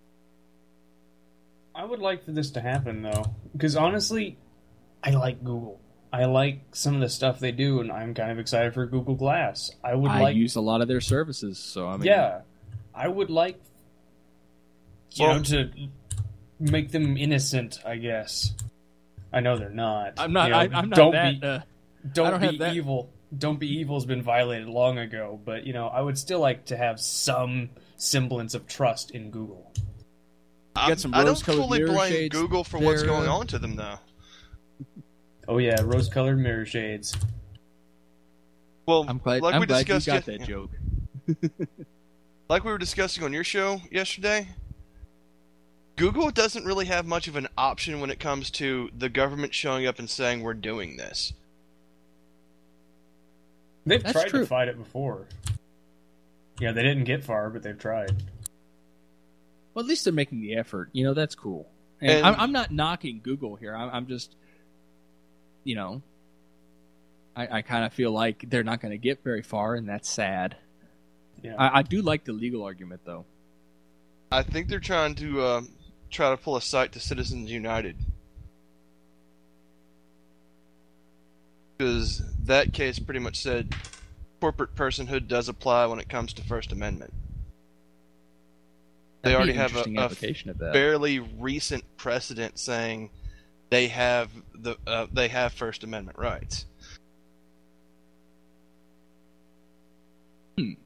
I would like for this to happen, though, because honestly, I like Google. I like some of the stuff they do, and I'm kind of excited for Google Glass. I would I like use a lot of their services, so I mean, yeah, I would like you Well- know to make them innocent. I guess. I know they're not. I'm not. You know, I, I'm not don't that. Be, uh, don't I don't be have that- evil. Don't be evil's been violated long ago, but you know, I would still like to have some semblance of trust in Google. got I'm- some I don't rose-colored fully mirror blame shades Google for what's there, going uh, on to them, though. Oh yeah, rose-colored mirror shades. Well, I'm glad. like I'm we glad you discussed got ye- that joke. like we were discussing on your show yesterday, Google doesn't really have much of an option when it comes to the government showing up and saying we're doing this. They've That's tried true. to fight it before. Yeah, they didn't get far, but they've tried. Well, at least they're making the effort. You know, that's cool. And, And- I'm, I'm not knocking Google here. I'm, I'm just, you know, I, I kind of feel like they're not going to get very far, and that's sad. Yeah. I, I do like the legal argument, though. I think they're trying to uh, try to pull a sight to Citizens United. Because that case pretty much said corporate personhood does apply when it comes to First Amendment. They That'd already be an have interesting a, a application of that. fairly recent precedent saying they have the uh, they have First Amendment rights. Hmm.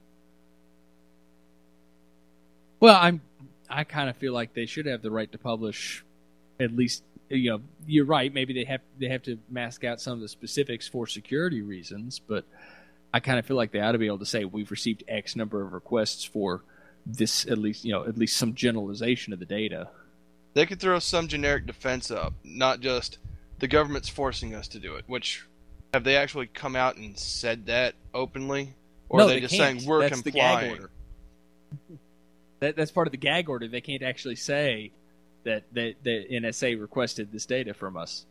Well, I'm. I kind of feel like they should have the right to publish, at least. You know, you're right. Maybe they have they have to mask out some of the specifics for security reasons, but I kind of feel like they ought to be able to say we've received X number of requests for this. At least, you know, at least some generalization of the data. They could throw some generic defense up, not just the government's forcing us to do it. Which have they actually come out and said that openly, or no, are they, they just can't. saying we're That's complying? the gag order. That, that's part of the gag order. They can't actually say that the, the N S A requested this data from us,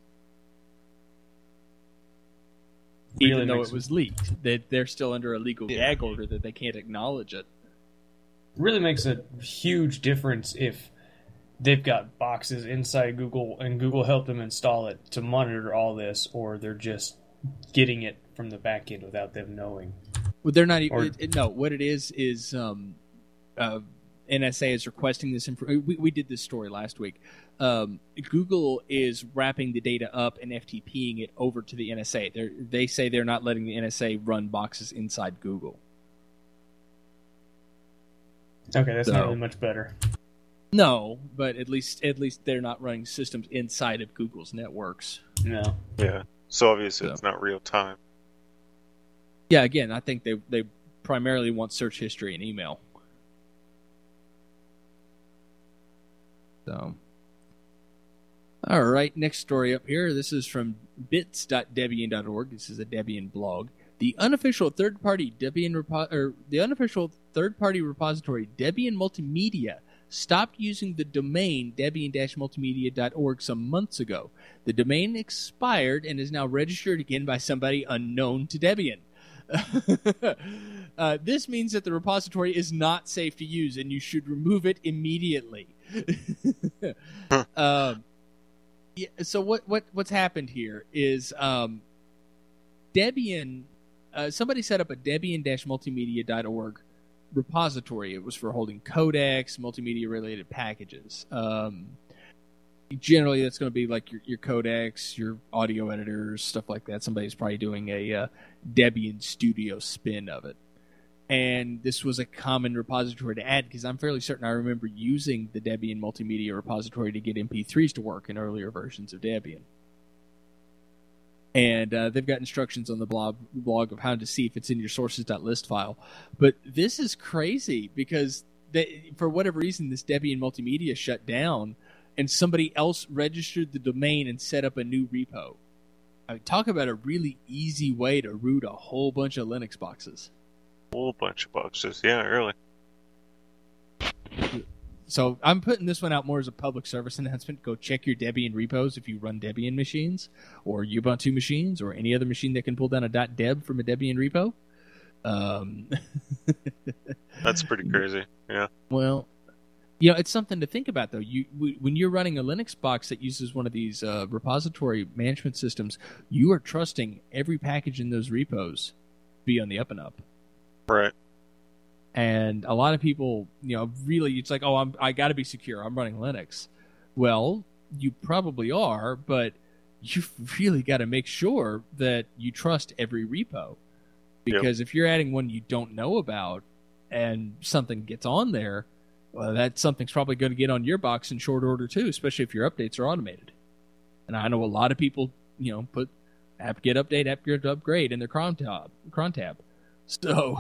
Really even though makes- it was leaked. They, they're still under a legal Yeah. gag order that they can't acknowledge it. Really makes a huge difference if they've got boxes inside Google and Google helped them install it to monitor all this, or they're just getting it from the back end without them knowing. Well, they're not even. Or- It, it, no, what it is is um, uh, N S A is requesting this information. We, we did this story last week. Um, Google is wrapping the data up and F T P-ing it over to the N S A. They're, they say they're not letting the N S A run boxes inside Google. Okay, that's So- not really much better. No, but at least at least they're not running systems inside of Google's networks. No. Yeah. So obviously So. it's not real time. Yeah, again, I think they they primarily want search history and email. So, all right, next story up here. This is from bits dot debian dot org. This is a Debian blog. The unofficial third-party Debian repo- or the unofficial third-party repository Debian Multimedia stopped using the domain debian dash multimedia dot org some months ago. The domain expired and is now registered again by somebody unknown to Debian. uh, this means that the repository is not safe to use and you should remove it immediately. um, yeah, so what, what what's happened here is um, Debian, uh, somebody set up a debian dash multimedia dot org repository. It was for holding codecs, multimedia related packages. Um, generally, that's going to be like your, your codecs, your audio editors, stuff like that. Somebody's probably doing a uh, Debian Studio spin of it. And this was a common repository to add because I'm fairly certain I remember using the Debian Multimedia repository to get M P threes to work in earlier versions of Debian. And uh, they've got instructions on the blog, blog of how to see if it's in your sources.list file. But this is crazy because they, for whatever reason, this Debian Multimedia shut down and somebody else registered the domain and set up a new repo. I mean, talk about a really easy way to root a whole bunch of Linux boxes. Whole bunch of boxes. Yeah, really. So I'm putting this one out more as a public service announcement. Go check your Debian repos if you run Debian machines or Ubuntu machines or any other machine that can pull down a .deb from a Debian repo. Um, That's pretty crazy. Yeah. well, you know, it's something to think about, though. You w- when you're running a Linux box that uses one of these uh, repository management systems, you are trusting every package in those repos to be on the up and up. Right. And a lot of people, you know, really, it's like, oh, I'm, I got to be secure. I'm running Linux. Well, you probably are, but you've really got to make sure that you trust every repo. Because yep. if you're adding one you don't know about and something gets on there, well, that something's probably going to get on your box in short order too, especially if your updates are automated. And I know a lot of people, you know, put apt-get update, apt-get upgrade in their cron tab. Cron tab. So...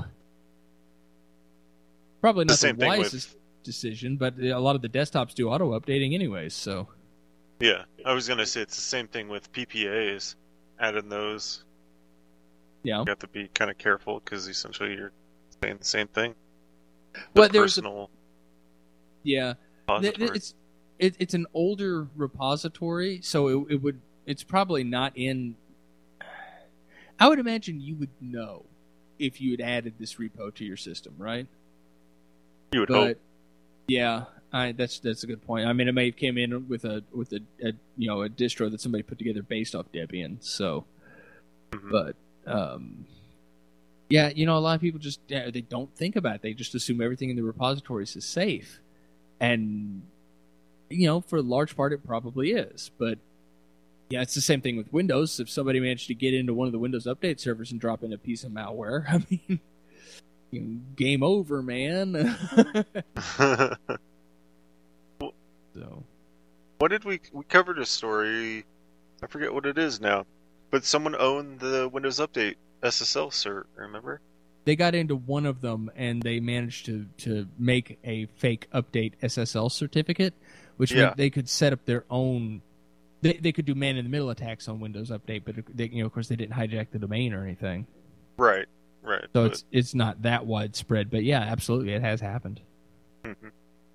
Probably not the, the wisest with... decision, but a lot of the desktops do auto-updating anyways, so... Yeah, I was going to say it's the same thing with P P As. Adding those, yeah. you have to be kind of careful, because essentially you're saying the same thing. The well, there's personal... A... Yeah. Repository. It's, it, it's an older repository, so it, it would... It's probably not in... I would imagine you would know if you had added this repo to your system, right? You would but, hope. Yeah, I, that's that's a good point. I mean, it may have came in with a with a, a you know a distro that somebody put together based off Debian. So, mm-hmm. but um, yeah, you know, a lot of people just yeah, they don't think about it. They just assume everything in the repositories is safe, And, you know, for a large part, it probably is. But, yeah, it's the same thing with Windows. If somebody managed to get into one of the Windows Update servers and drop in a piece of malware, I mean, you know, game over, man. So, what did we we covered a story? I forget what it is now, but someone owned the Windows Update S S L cert. Remember? They got into one of them and they managed to, to make a fake update S S L certificate, which Yeah. meant they could set up their own. They they could do man-in-the-middle attacks on Windows Update, but they, you know, of course, they didn't hijack the domain or anything. Right, right. So but- it's it's not that widespread, but yeah, absolutely, it has happened. Mhm.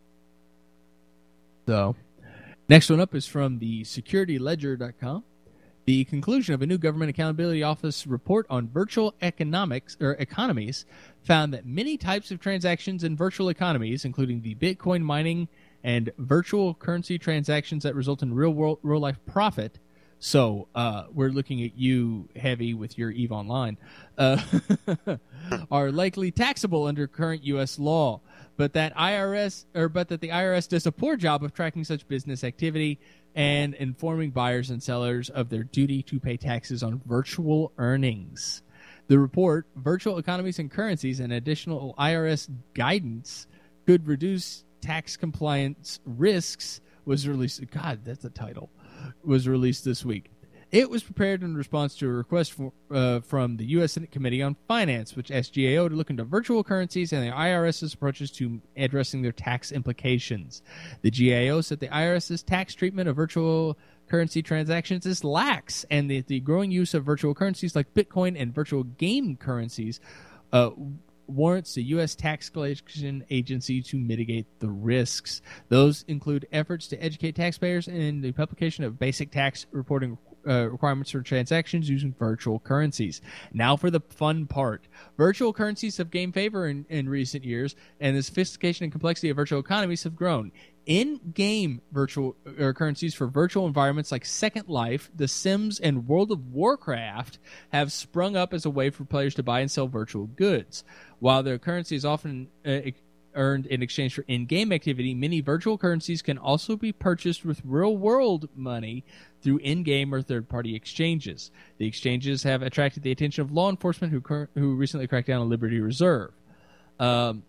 So, next one up is from the security ledger dot com. The conclusion of a new Government Accountability Office report on virtual economics or economies found that many types of transactions in virtual economies, including the Bitcoin mining and virtual currency transactions that result in real world, real life profit. So uh, we're looking at you, Heavy, with your EVE Online, uh, are likely taxable under current U S law. But that I R S, or but that the I R S does a poor job of tracking such business activity and informing buyers and sellers of their duty to pay taxes on virtual earnings. The report, Virtual Economies and Currencies, and additional I R S guidance could reduce tax compliance risks, was released. God, that's a title. Was released this week. It was prepared in response to a request for, uh, from the U S Senate Committee on Finance, which asked G A O to look into virtual currencies and the IRS's approaches to addressing their tax implications. The G A O said the IRS's tax treatment of virtual currency transactions is lax, and that the growing use of virtual currencies like Bitcoin and virtual game currencies uh, warrants the U S tax collection agency to mitigate the risks. Those include efforts to educate taxpayers and the publication of basic tax reporting uh, requirements for transactions using virtual currencies. Now for the fun part. Virtual currencies have gained favor in, in recent years, and the sophistication and complexity of virtual economies have grown. In-game virtual or currencies for virtual environments like Second Life, The Sims, and World of Warcraft have sprung up as a way for players to buy and sell virtual goods. While their currency is often uh, earned in exchange for in-game activity, many virtual currencies can also be purchased with real-world money through in-game or third-party exchanges. The exchanges have attracted the attention of law enforcement who cur- who recently cracked down on Liberty Reserve. Um,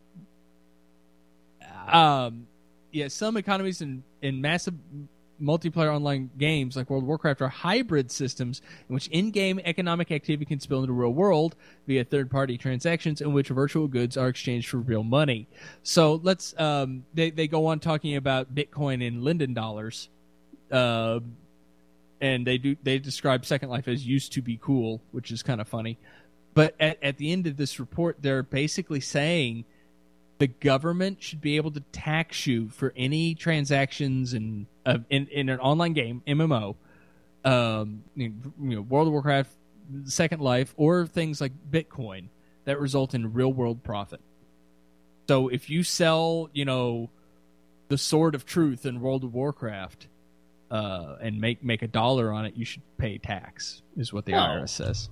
um, yeah, some economies in, in massive multiplayer online games like World of Warcraft are hybrid systems in which in-game economic activity can spill into the real world via third-party transactions in which virtual goods are exchanged for real money. So let's um, they they go on talking about Bitcoin and Linden dollars, uh, and they do they describe Second Life as used to be cool, which is kind of funny. But at, at the end of this report, they're basically saying the government should be able to tax you for any transactions in uh, in, in an online game, M M O, um, you know, World of Warcraft, Second Life, or things like Bitcoin that result in real world profit. So if you sell, you know, the Sword of Truth in World of Warcraft uh, and make make a dollar on it, you should pay tax, is what the No. I R S says.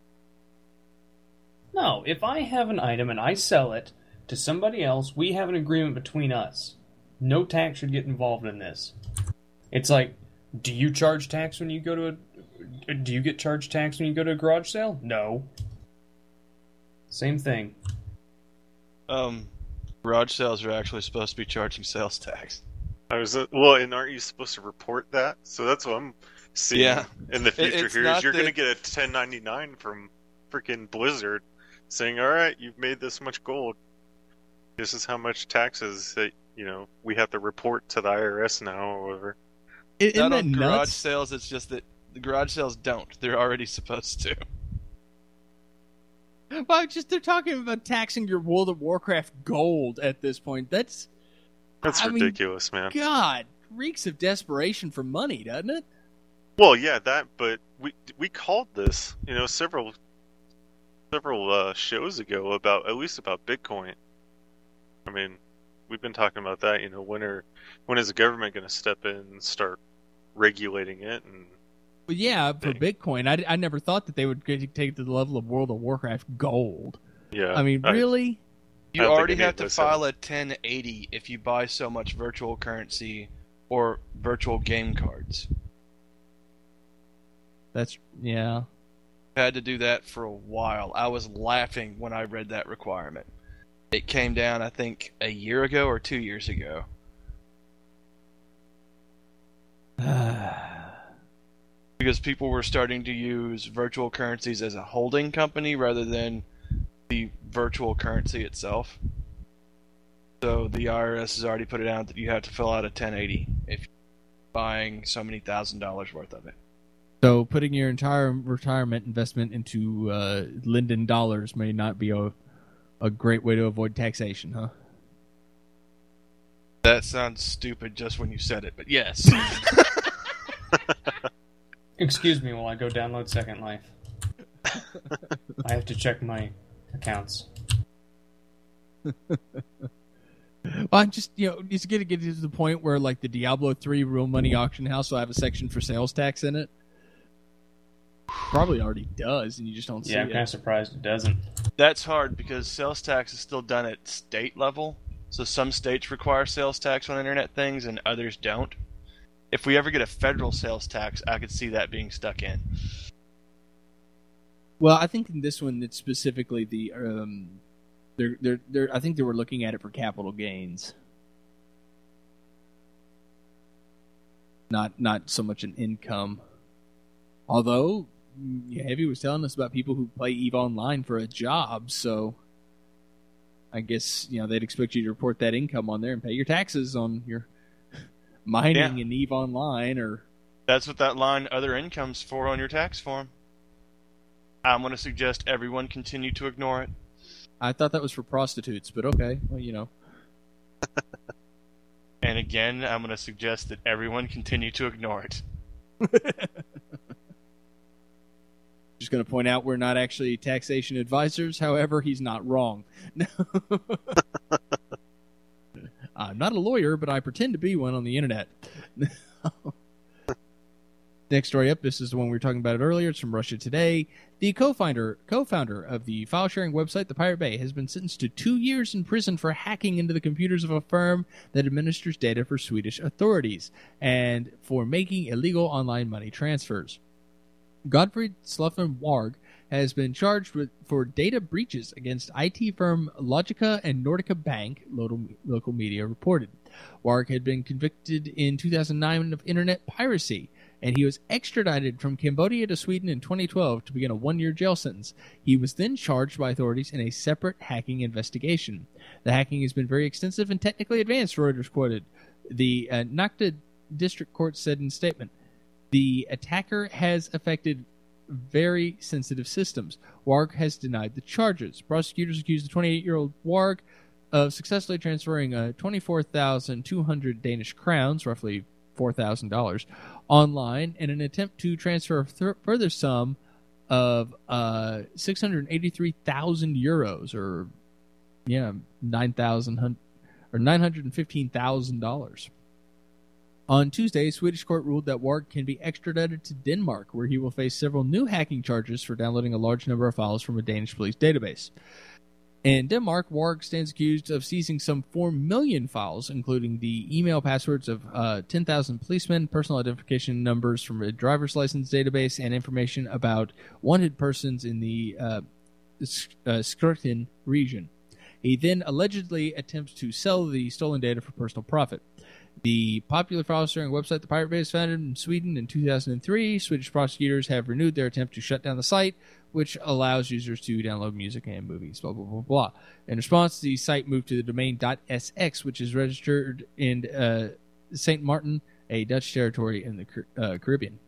No, if I have an item and I sell it to somebody else, we have an agreement between us. No tax should get involved in this. It's like, do you charge tax when you go to a... Do you get charged tax when you go to a garage sale? No. Same thing. Um, garage sales are actually supposed to be charging sales tax. I was uh, well, and aren't you supposed to report that? So that's what I'm seeing Yeah. in the It- future. it's Here not is you're that- going to get a ten ninety-nine from freaking Blizzard saying, "All right, you've made this much gold. This is how much taxes that you know we have to report to the I R S now, or whatever." Isn't Not that on garage nuts? sales, it's just that the garage sales don't. They're already supposed to. Well, just they're talking about taxing your World of Warcraft gold at this point. That's That's I mean, ridiculous, man. God, reeks of desperation for money, doesn't it? Well, yeah, that. But we we called this, you know, several several uh, shows ago about at least about Bitcoin. I mean, we've been talking about that. You know, when are when is the government going to step in and start regulating it? And Well, yeah, for Thing. Bitcoin, I, I never thought that they would get, take it to the level of World of Warcraft gold. yeah, I mean, really? You I don't think already I need have to this file out. a ten eighty if you buy so much virtual currency or virtual game cards. That's yeah. Had to do that for a while. I was laughing when I read that requirement. It came down, I think, a year ago or two years ago. Because people were starting to use virtual currencies as a holding company rather than the virtual currency itself. So the I R S has already put it out that you have to fill out a ten eighty if you're buying so many thousand dollars worth of it. So putting your entire retirement investment into uh, Linden dollars may not be a a great way to avoid taxation, huh? That sounds stupid just when you said it, but yes. Excuse me while I go download Second Life. I have to check my accounts. Well, I'm just, you know, it's going to get to the point where, like, the Diablo three real money auction house will have a section for sales tax in it. Probably already does, and you just don't see Yeah, I'm it. kind of surprised it doesn't. That's hard because sales tax is still done at state level. So some states require sales tax on internet things and others don't. If we ever get a federal sales tax, I could see that being stuck in. Well, I think in this one, it's specifically the um, they're they're they're. I think they were looking at it for capital gains, not not so much an income. Although Heavy was telling us about people who play EVE Online for a job, so I guess you know they'd expect you to report that income on there and pay your taxes on your mining Yeah. in EVE Online or. That's what that line other income's for on your tax form. I'm going to suggest everyone continue to ignore it. I thought that was for prostitutes, but okay. Well, you know. And again, I'm going to suggest that everyone continue to ignore it. Just going to point out we're not actually taxation advisors. However, he's not wrong. I'm not a lawyer, but I pretend to be one on the internet. Next story up, this is the one we were talking about it earlier. It's from Russia Today. The co-founder, co-founder of the file-sharing website, The Pirate Bay, has been sentenced to two years in prison for hacking into the computers of a firm that administers data for Swedish authorities and for making illegal online money transfers. Godfried Sluffen Warg has been charged with for data breaches against I T firm Logica and Nordica Bank, local, local media reported. Warg had been convicted in two thousand nine of internet piracy, and he was extradited from Cambodia to Sweden in twenty twelve to begin a one-year jail sentence. He was then charged by authorities in a separate hacking investigation. The hacking has been very extensive and technically advanced, Reuters quoted. The uh, Nacka District Court said in a statement, the attacker has affected very sensitive systems. Warg has denied the charges. Prosecutors accused the twenty-eight-year-old Warg of successfully transferring uh, twenty-four thousand two hundred Danish crowns, roughly four thousand dollars, online in an attempt to transfer a th- further sum of uh, six hundred eighty-three thousand euros, or yeah, nine thousand or nine hundred fifteen thousand dollars. On Tuesday, a Swedish court ruled that Warg can be extradited to Denmark, where he will face several new hacking charges for downloading a large number of files from a Danish police database. In Denmark, Warg stands accused of seizing some four million files, including the email passwords of uh, ten thousand policemen, personal identification numbers from a driver's license database, and information about wanted persons in the uh, uh, Skirten region. He then allegedly attempts to sell the stolen data for personal profit. The popular file-sharing website The Pirate Bay was founded in Sweden in two thousand three. Swedish prosecutors have renewed their attempt to shut down the site, which allows users to download music and movies, blah, blah, blah, blah. In response, the site moved to the domain .sx, which is registered in uh, Saint Martin, a Dutch territory in the uh, Caribbean.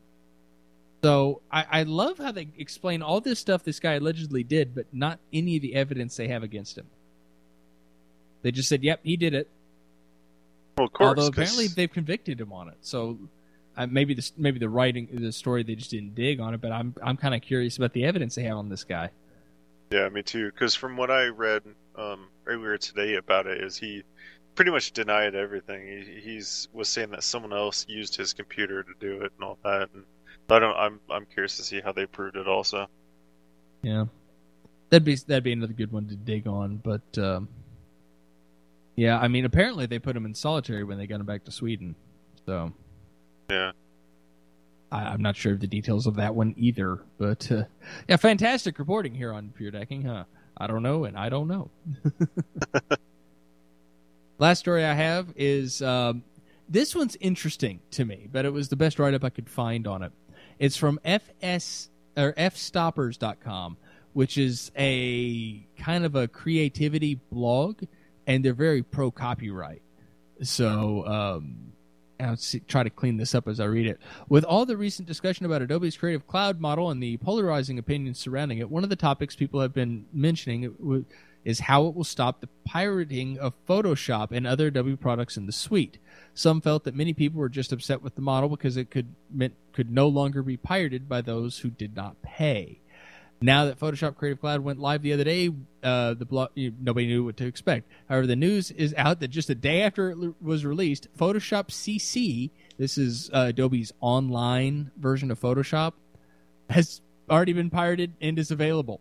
So I, I love how they explain all this stuff this guy allegedly did, but not any of the evidence they have against him. They just said, yep, he did it. Well, of course. Although 'cause- apparently they've convicted him on it, so uh, maybe the maybe the writing, the story, they just didn't dig on it. But I'm I'm kind of curious about the evidence they have on this guy. Yeah, me too. Because from what I read um, earlier today about it, is he pretty much denied everything. He he's was saying that someone else used his computer to do it and all that. And I don't. I'm I'm curious to see how they proved it. Also, Yeah. That'd be that'd be another good one to dig on. But um, yeah, I mean, apparently they put him in solitary when they got him back to Sweden. So yeah, I, I'm not sure of the details of that one either. But uh, yeah, fantastic reporting here on Pure Decking, huh? I don't know, and I don't know. Last story I have is um, this one's interesting to me, but it was the best write-up I could find on it. It's from F S or F stoppers dot com, which is a kind of a creativity blog, and they're very pro copyright. So um, I'll see, try to clean this up as I read it. With all the recent discussion about Adobe's Creative Cloud model and the polarizing opinions surrounding it, one of the topics people have been mentioning is how it will stop the pirating of Photoshop and other Adobe products in the suite. Some felt that many people were just upset with the model because it could meant, could no longer be pirated by those who did not pay. Now that Photoshop Creative Cloud went live the other day, uh, the blog, you know, nobody knew what to expect. However, the news is out that just a day after it was released, Photoshop C C, this is uh, Adobe's online version of Photoshop, has already been pirated and is available.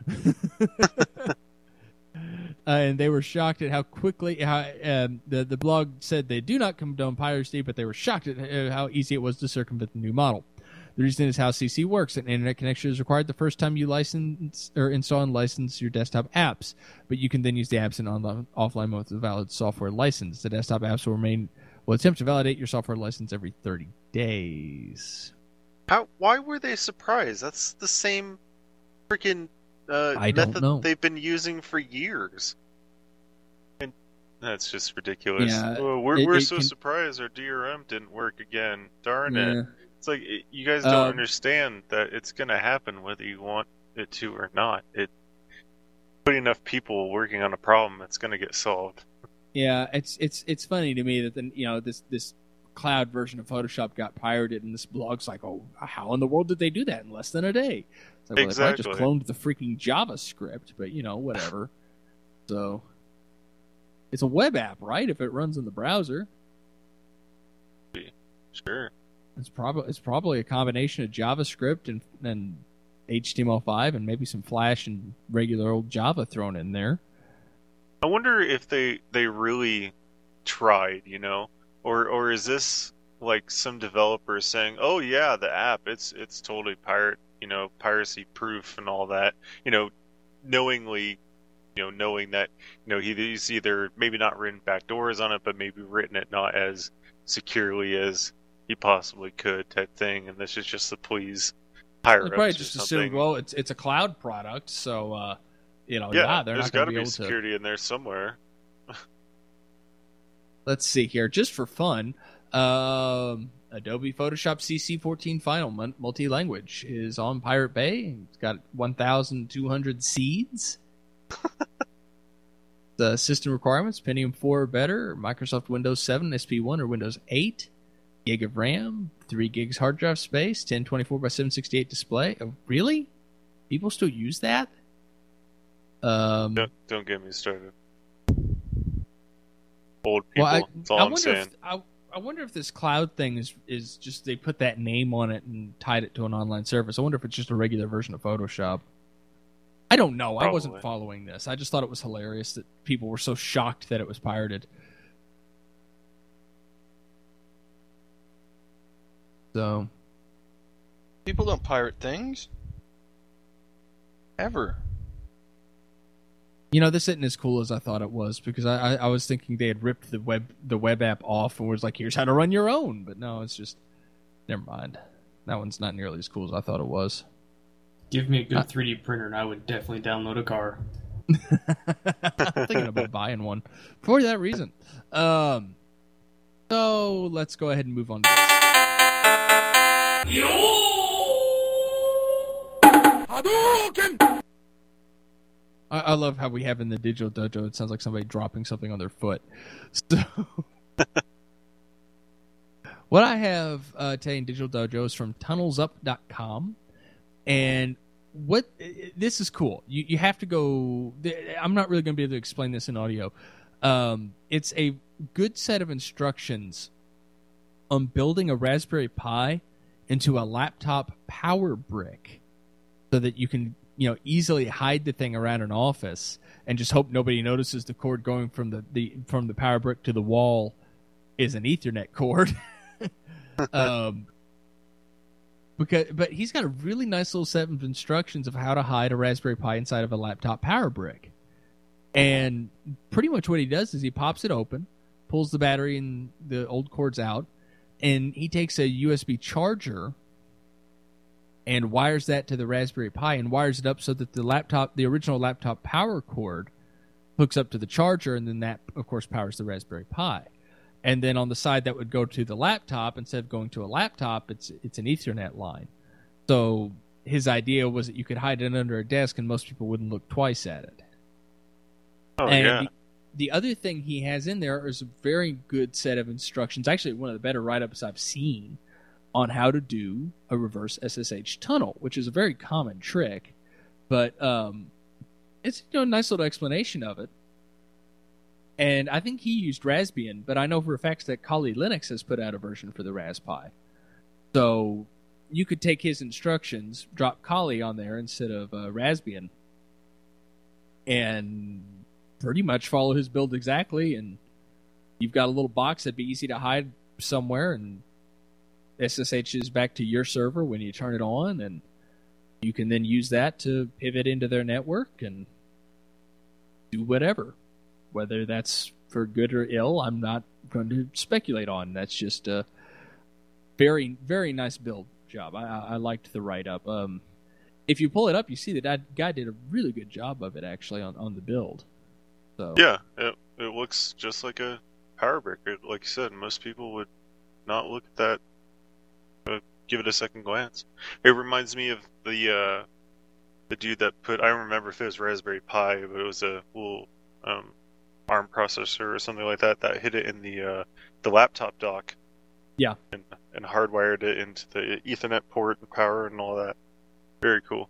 Uh, and they were shocked at how quickly how um, the the blog said they do not condone piracy, but they were shocked at uh, how easy it was to circumvent the new model. The reason is how C C works. An internet connection is required the first time you license or install and license your desktop apps, but you can then use the apps in online, offline mode with a valid software license. The desktop apps will remain will attempt to validate your software license every thirty days. How? Why were they surprised? That's the same freaking uh, I don't method know. they've been using for years. And that's just ridiculous. Yeah, oh, we're it- we're it so can- surprised our D R M didn't work again. Darn Yeah. it. It's like it, you guys don't Um, understand that it's going to happen whether you want it to or not. It put enough people working on a problem, it's going to get solved. Yeah, it's it's it's funny to me that the, you know this this cloud version of Photoshop got pirated, and this blog's like, oh, how in the world did they do that in less than a day? It's like, well, they probably just Exactly. cloned the freaking JavaScript, but you know, whatever. So it's a web app, right? If it runs in the browser, Sure. it's probably it's probably a combination of JavaScript and and H T M L five and maybe some Flash and regular old Java thrown in there. I wonder if they they really tried, you know, or or is this like some developer saying, "Oh yeah, the app, it's it's totally pirate, you know, piracy proof and all that," you know, knowingly, you know, knowing that, you know, he's either maybe not written backdoors on it, but maybe written it not as securely as he possibly could, type thing, and this is just to please They pirates probably or just something. assumed, well, it's it's a cloud product, so uh, you know, yeah, yeah, they're there's not got going to be be able to. security in there somewhere. Let's see here, just for fun. Um, Adobe Photoshop C C fourteen Final mun- multi-language is on Pirate Bay. It's got one thousand two hundred seeds. The system requirements: Pentium four or better, Microsoft Windows seven, S P one, or Windows eight. Gig of RAM, three gigs hard drive space, ten twenty-four by seven sixty-eight display. Oh, really? People still use that? Um, Don't, don't get me started. Old people. well, I, that's all I I'm wonder saying. if I, I wonder if this cloud thing is is just they put that name on it and tied it to an online service. I wonder if it's just a regular version of Photoshop. I don't know. I wasn't Probably. following this. I just thought it was hilarious that people were so shocked that it was pirated. So, People don't pirate things. Ever. you know, this isn't as cool as I thought it was because I, I, I was thinking they had ripped the web the web app off and was like, here's how to run your own. But no, it's just, never mind. That one's not nearly as cool as I thought it was. Give me a good Uh, three D printer and I would definitely download a car. I'm thinking about buying one for that reason. Um, so let's go ahead and move on to this. I, I love how we have in the Digital Dojo, it sounds like somebody dropping something on their foot. So, what I have uh, today in Digital Dojo is from tunnels up dot com. And what this is cool. You you have to go. I'm not really going to be able to explain this in audio. Um, it's a good set of instructions on building a Raspberry Pi into a laptop power brick, so that you can you know, easily hide the thing around an office and just hope nobody notices the cord going from the, the from the power brick to the wall is an Ethernet cord. um, because, but he's got a really nice little set of instructions of how to hide a Raspberry Pi inside of a laptop power brick. And pretty much what he does is he pops it open, pulls the battery and the old cords out, and he takes a U S B charger and wires that to the Raspberry Pi and wires it up so that the laptop, the original laptop power cord, hooks up to the charger, and then that, of course, powers the Raspberry Pi. And then on the side that would go to the laptop, instead of going to a laptop, it's it's an Ethernet line. So his idea was that you could hide it under a desk and most people wouldn't look twice at it. Oh, and yeah. The, the other thing he has in there is a very good set of instructions, actually one of the better write-ups I've seen, on how to do a reverse S S H tunnel, which is a very common trick, but um, it's, you know, a nice little explanation of it. And I think he used Raspbian, but I know for a fact that Kali Linux has put out a version for the Raspberry Pi. So you could take his instructions, drop Kali on there instead of uh, Raspbian, and pretty much follow his build exactly, and you've got a little box that'd be easy to hide somewhere, and S S H is back to your server when you turn it on, and you can then use that to pivot into their network and do whatever. Whether that's for good or ill, I'm not going to speculate on. That's just a very, very nice build job. I, I liked the write-up. Um, if you pull it up, you see that that guy did a really good job of it, actually, on, on the build. So Yeah, it, it looks just like a power brick. It, like you said, most people would not look at that, uh, give it a second glance. It reminds me of the uh, the dude that put, I don't remember if it was Raspberry Pi, but it was a little um, ARM processor or something like that that hit it in the uh, the laptop dock. Yeah. And, and hardwired it into the Ethernet port and power and all that. Very cool.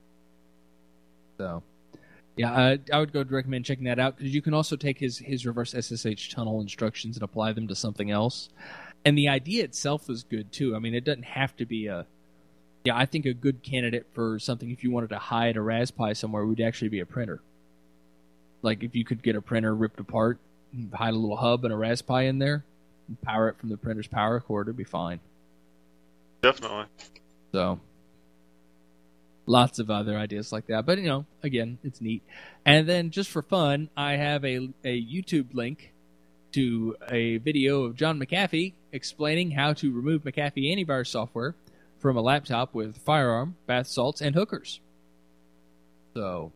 So, yeah, I, I would go to recommend checking that out, because you can also take his, his reverse S S H tunnel instructions and apply them to something else. And the idea itself is good, too. I mean, it doesn't have to be a... Yeah, I think a good candidate for something, if you wanted to hide a Raspberry Pi somewhere, would actually be a printer. Like, if you could get a printer ripped apart, hide a little hub and a Raspberry Pi in there, and power it from the printer's power cord, it'd be fine. Definitely. So... lots of other ideas like that. But, you know, again, it's neat. And then just for fun, I have a, a YouTube link to a video of John McAfee explaining how to remove McAfee antivirus software from a laptop with firearm, bath salts, and hookers. So,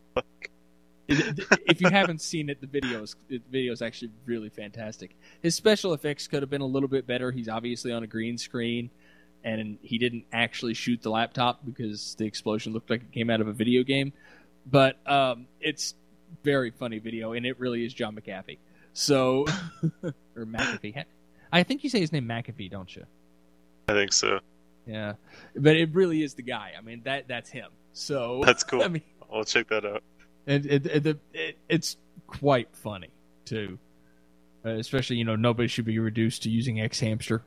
if you haven't seen it, the video is, the video is actually really fantastic. His special effects could have been a little bit better. He's obviously on a green screen, and he didn't actually shoot the laptop because the explosion looked like it came out of a video game. But um, it's very funny video, and it really is John McAfee. So, or McAfee. I think you say his name McAfee, don't you? I think so. Yeah, but it really is the guy. I mean, that that's him. So That's cool. I mean, I'll check that out. and it, it, it, it, it's quite funny too. Uh, especially, you know, nobody should be reduced to using Xhamster.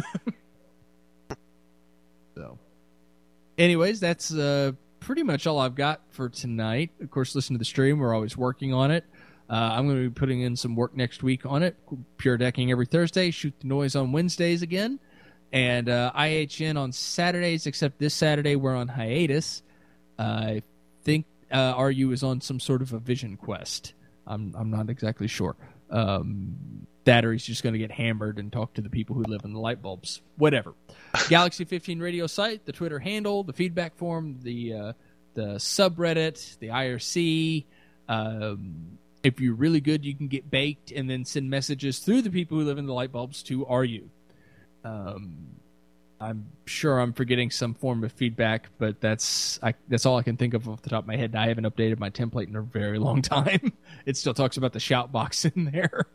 So, anyways, that's uh, pretty much all I've got for tonight. Of course, listen to the stream. We're always working on it. Uh, I'm going to be putting in some work next week on it. Pure Decking every Thursday. Shoot the Noise on Wednesdays again. And uh, I H N on Saturdays, except this Saturday we're on hiatus. Uh, I think uh, R U is on some sort of a vision quest. I'm I'm not exactly sure. Um, that or he's just going to get hammered and talk to the people who live in the light bulbs. Whatever. Galaxy fifteen radio site, the Twitter handle, the feedback form, the uh, the subreddit, the I R C. Um, if you're really good, you can get baked and then send messages through the people who live in the light bulbs to R U. Um, I'm sure I'm forgetting some form of feedback, but that's I, that's all I can think of off the top of my head. I haven't updated my template in a very long time. It still talks about the shout box in there.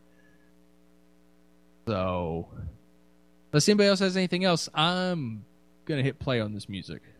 So, unless anybody else has anything else, I'm going to hit play on this music.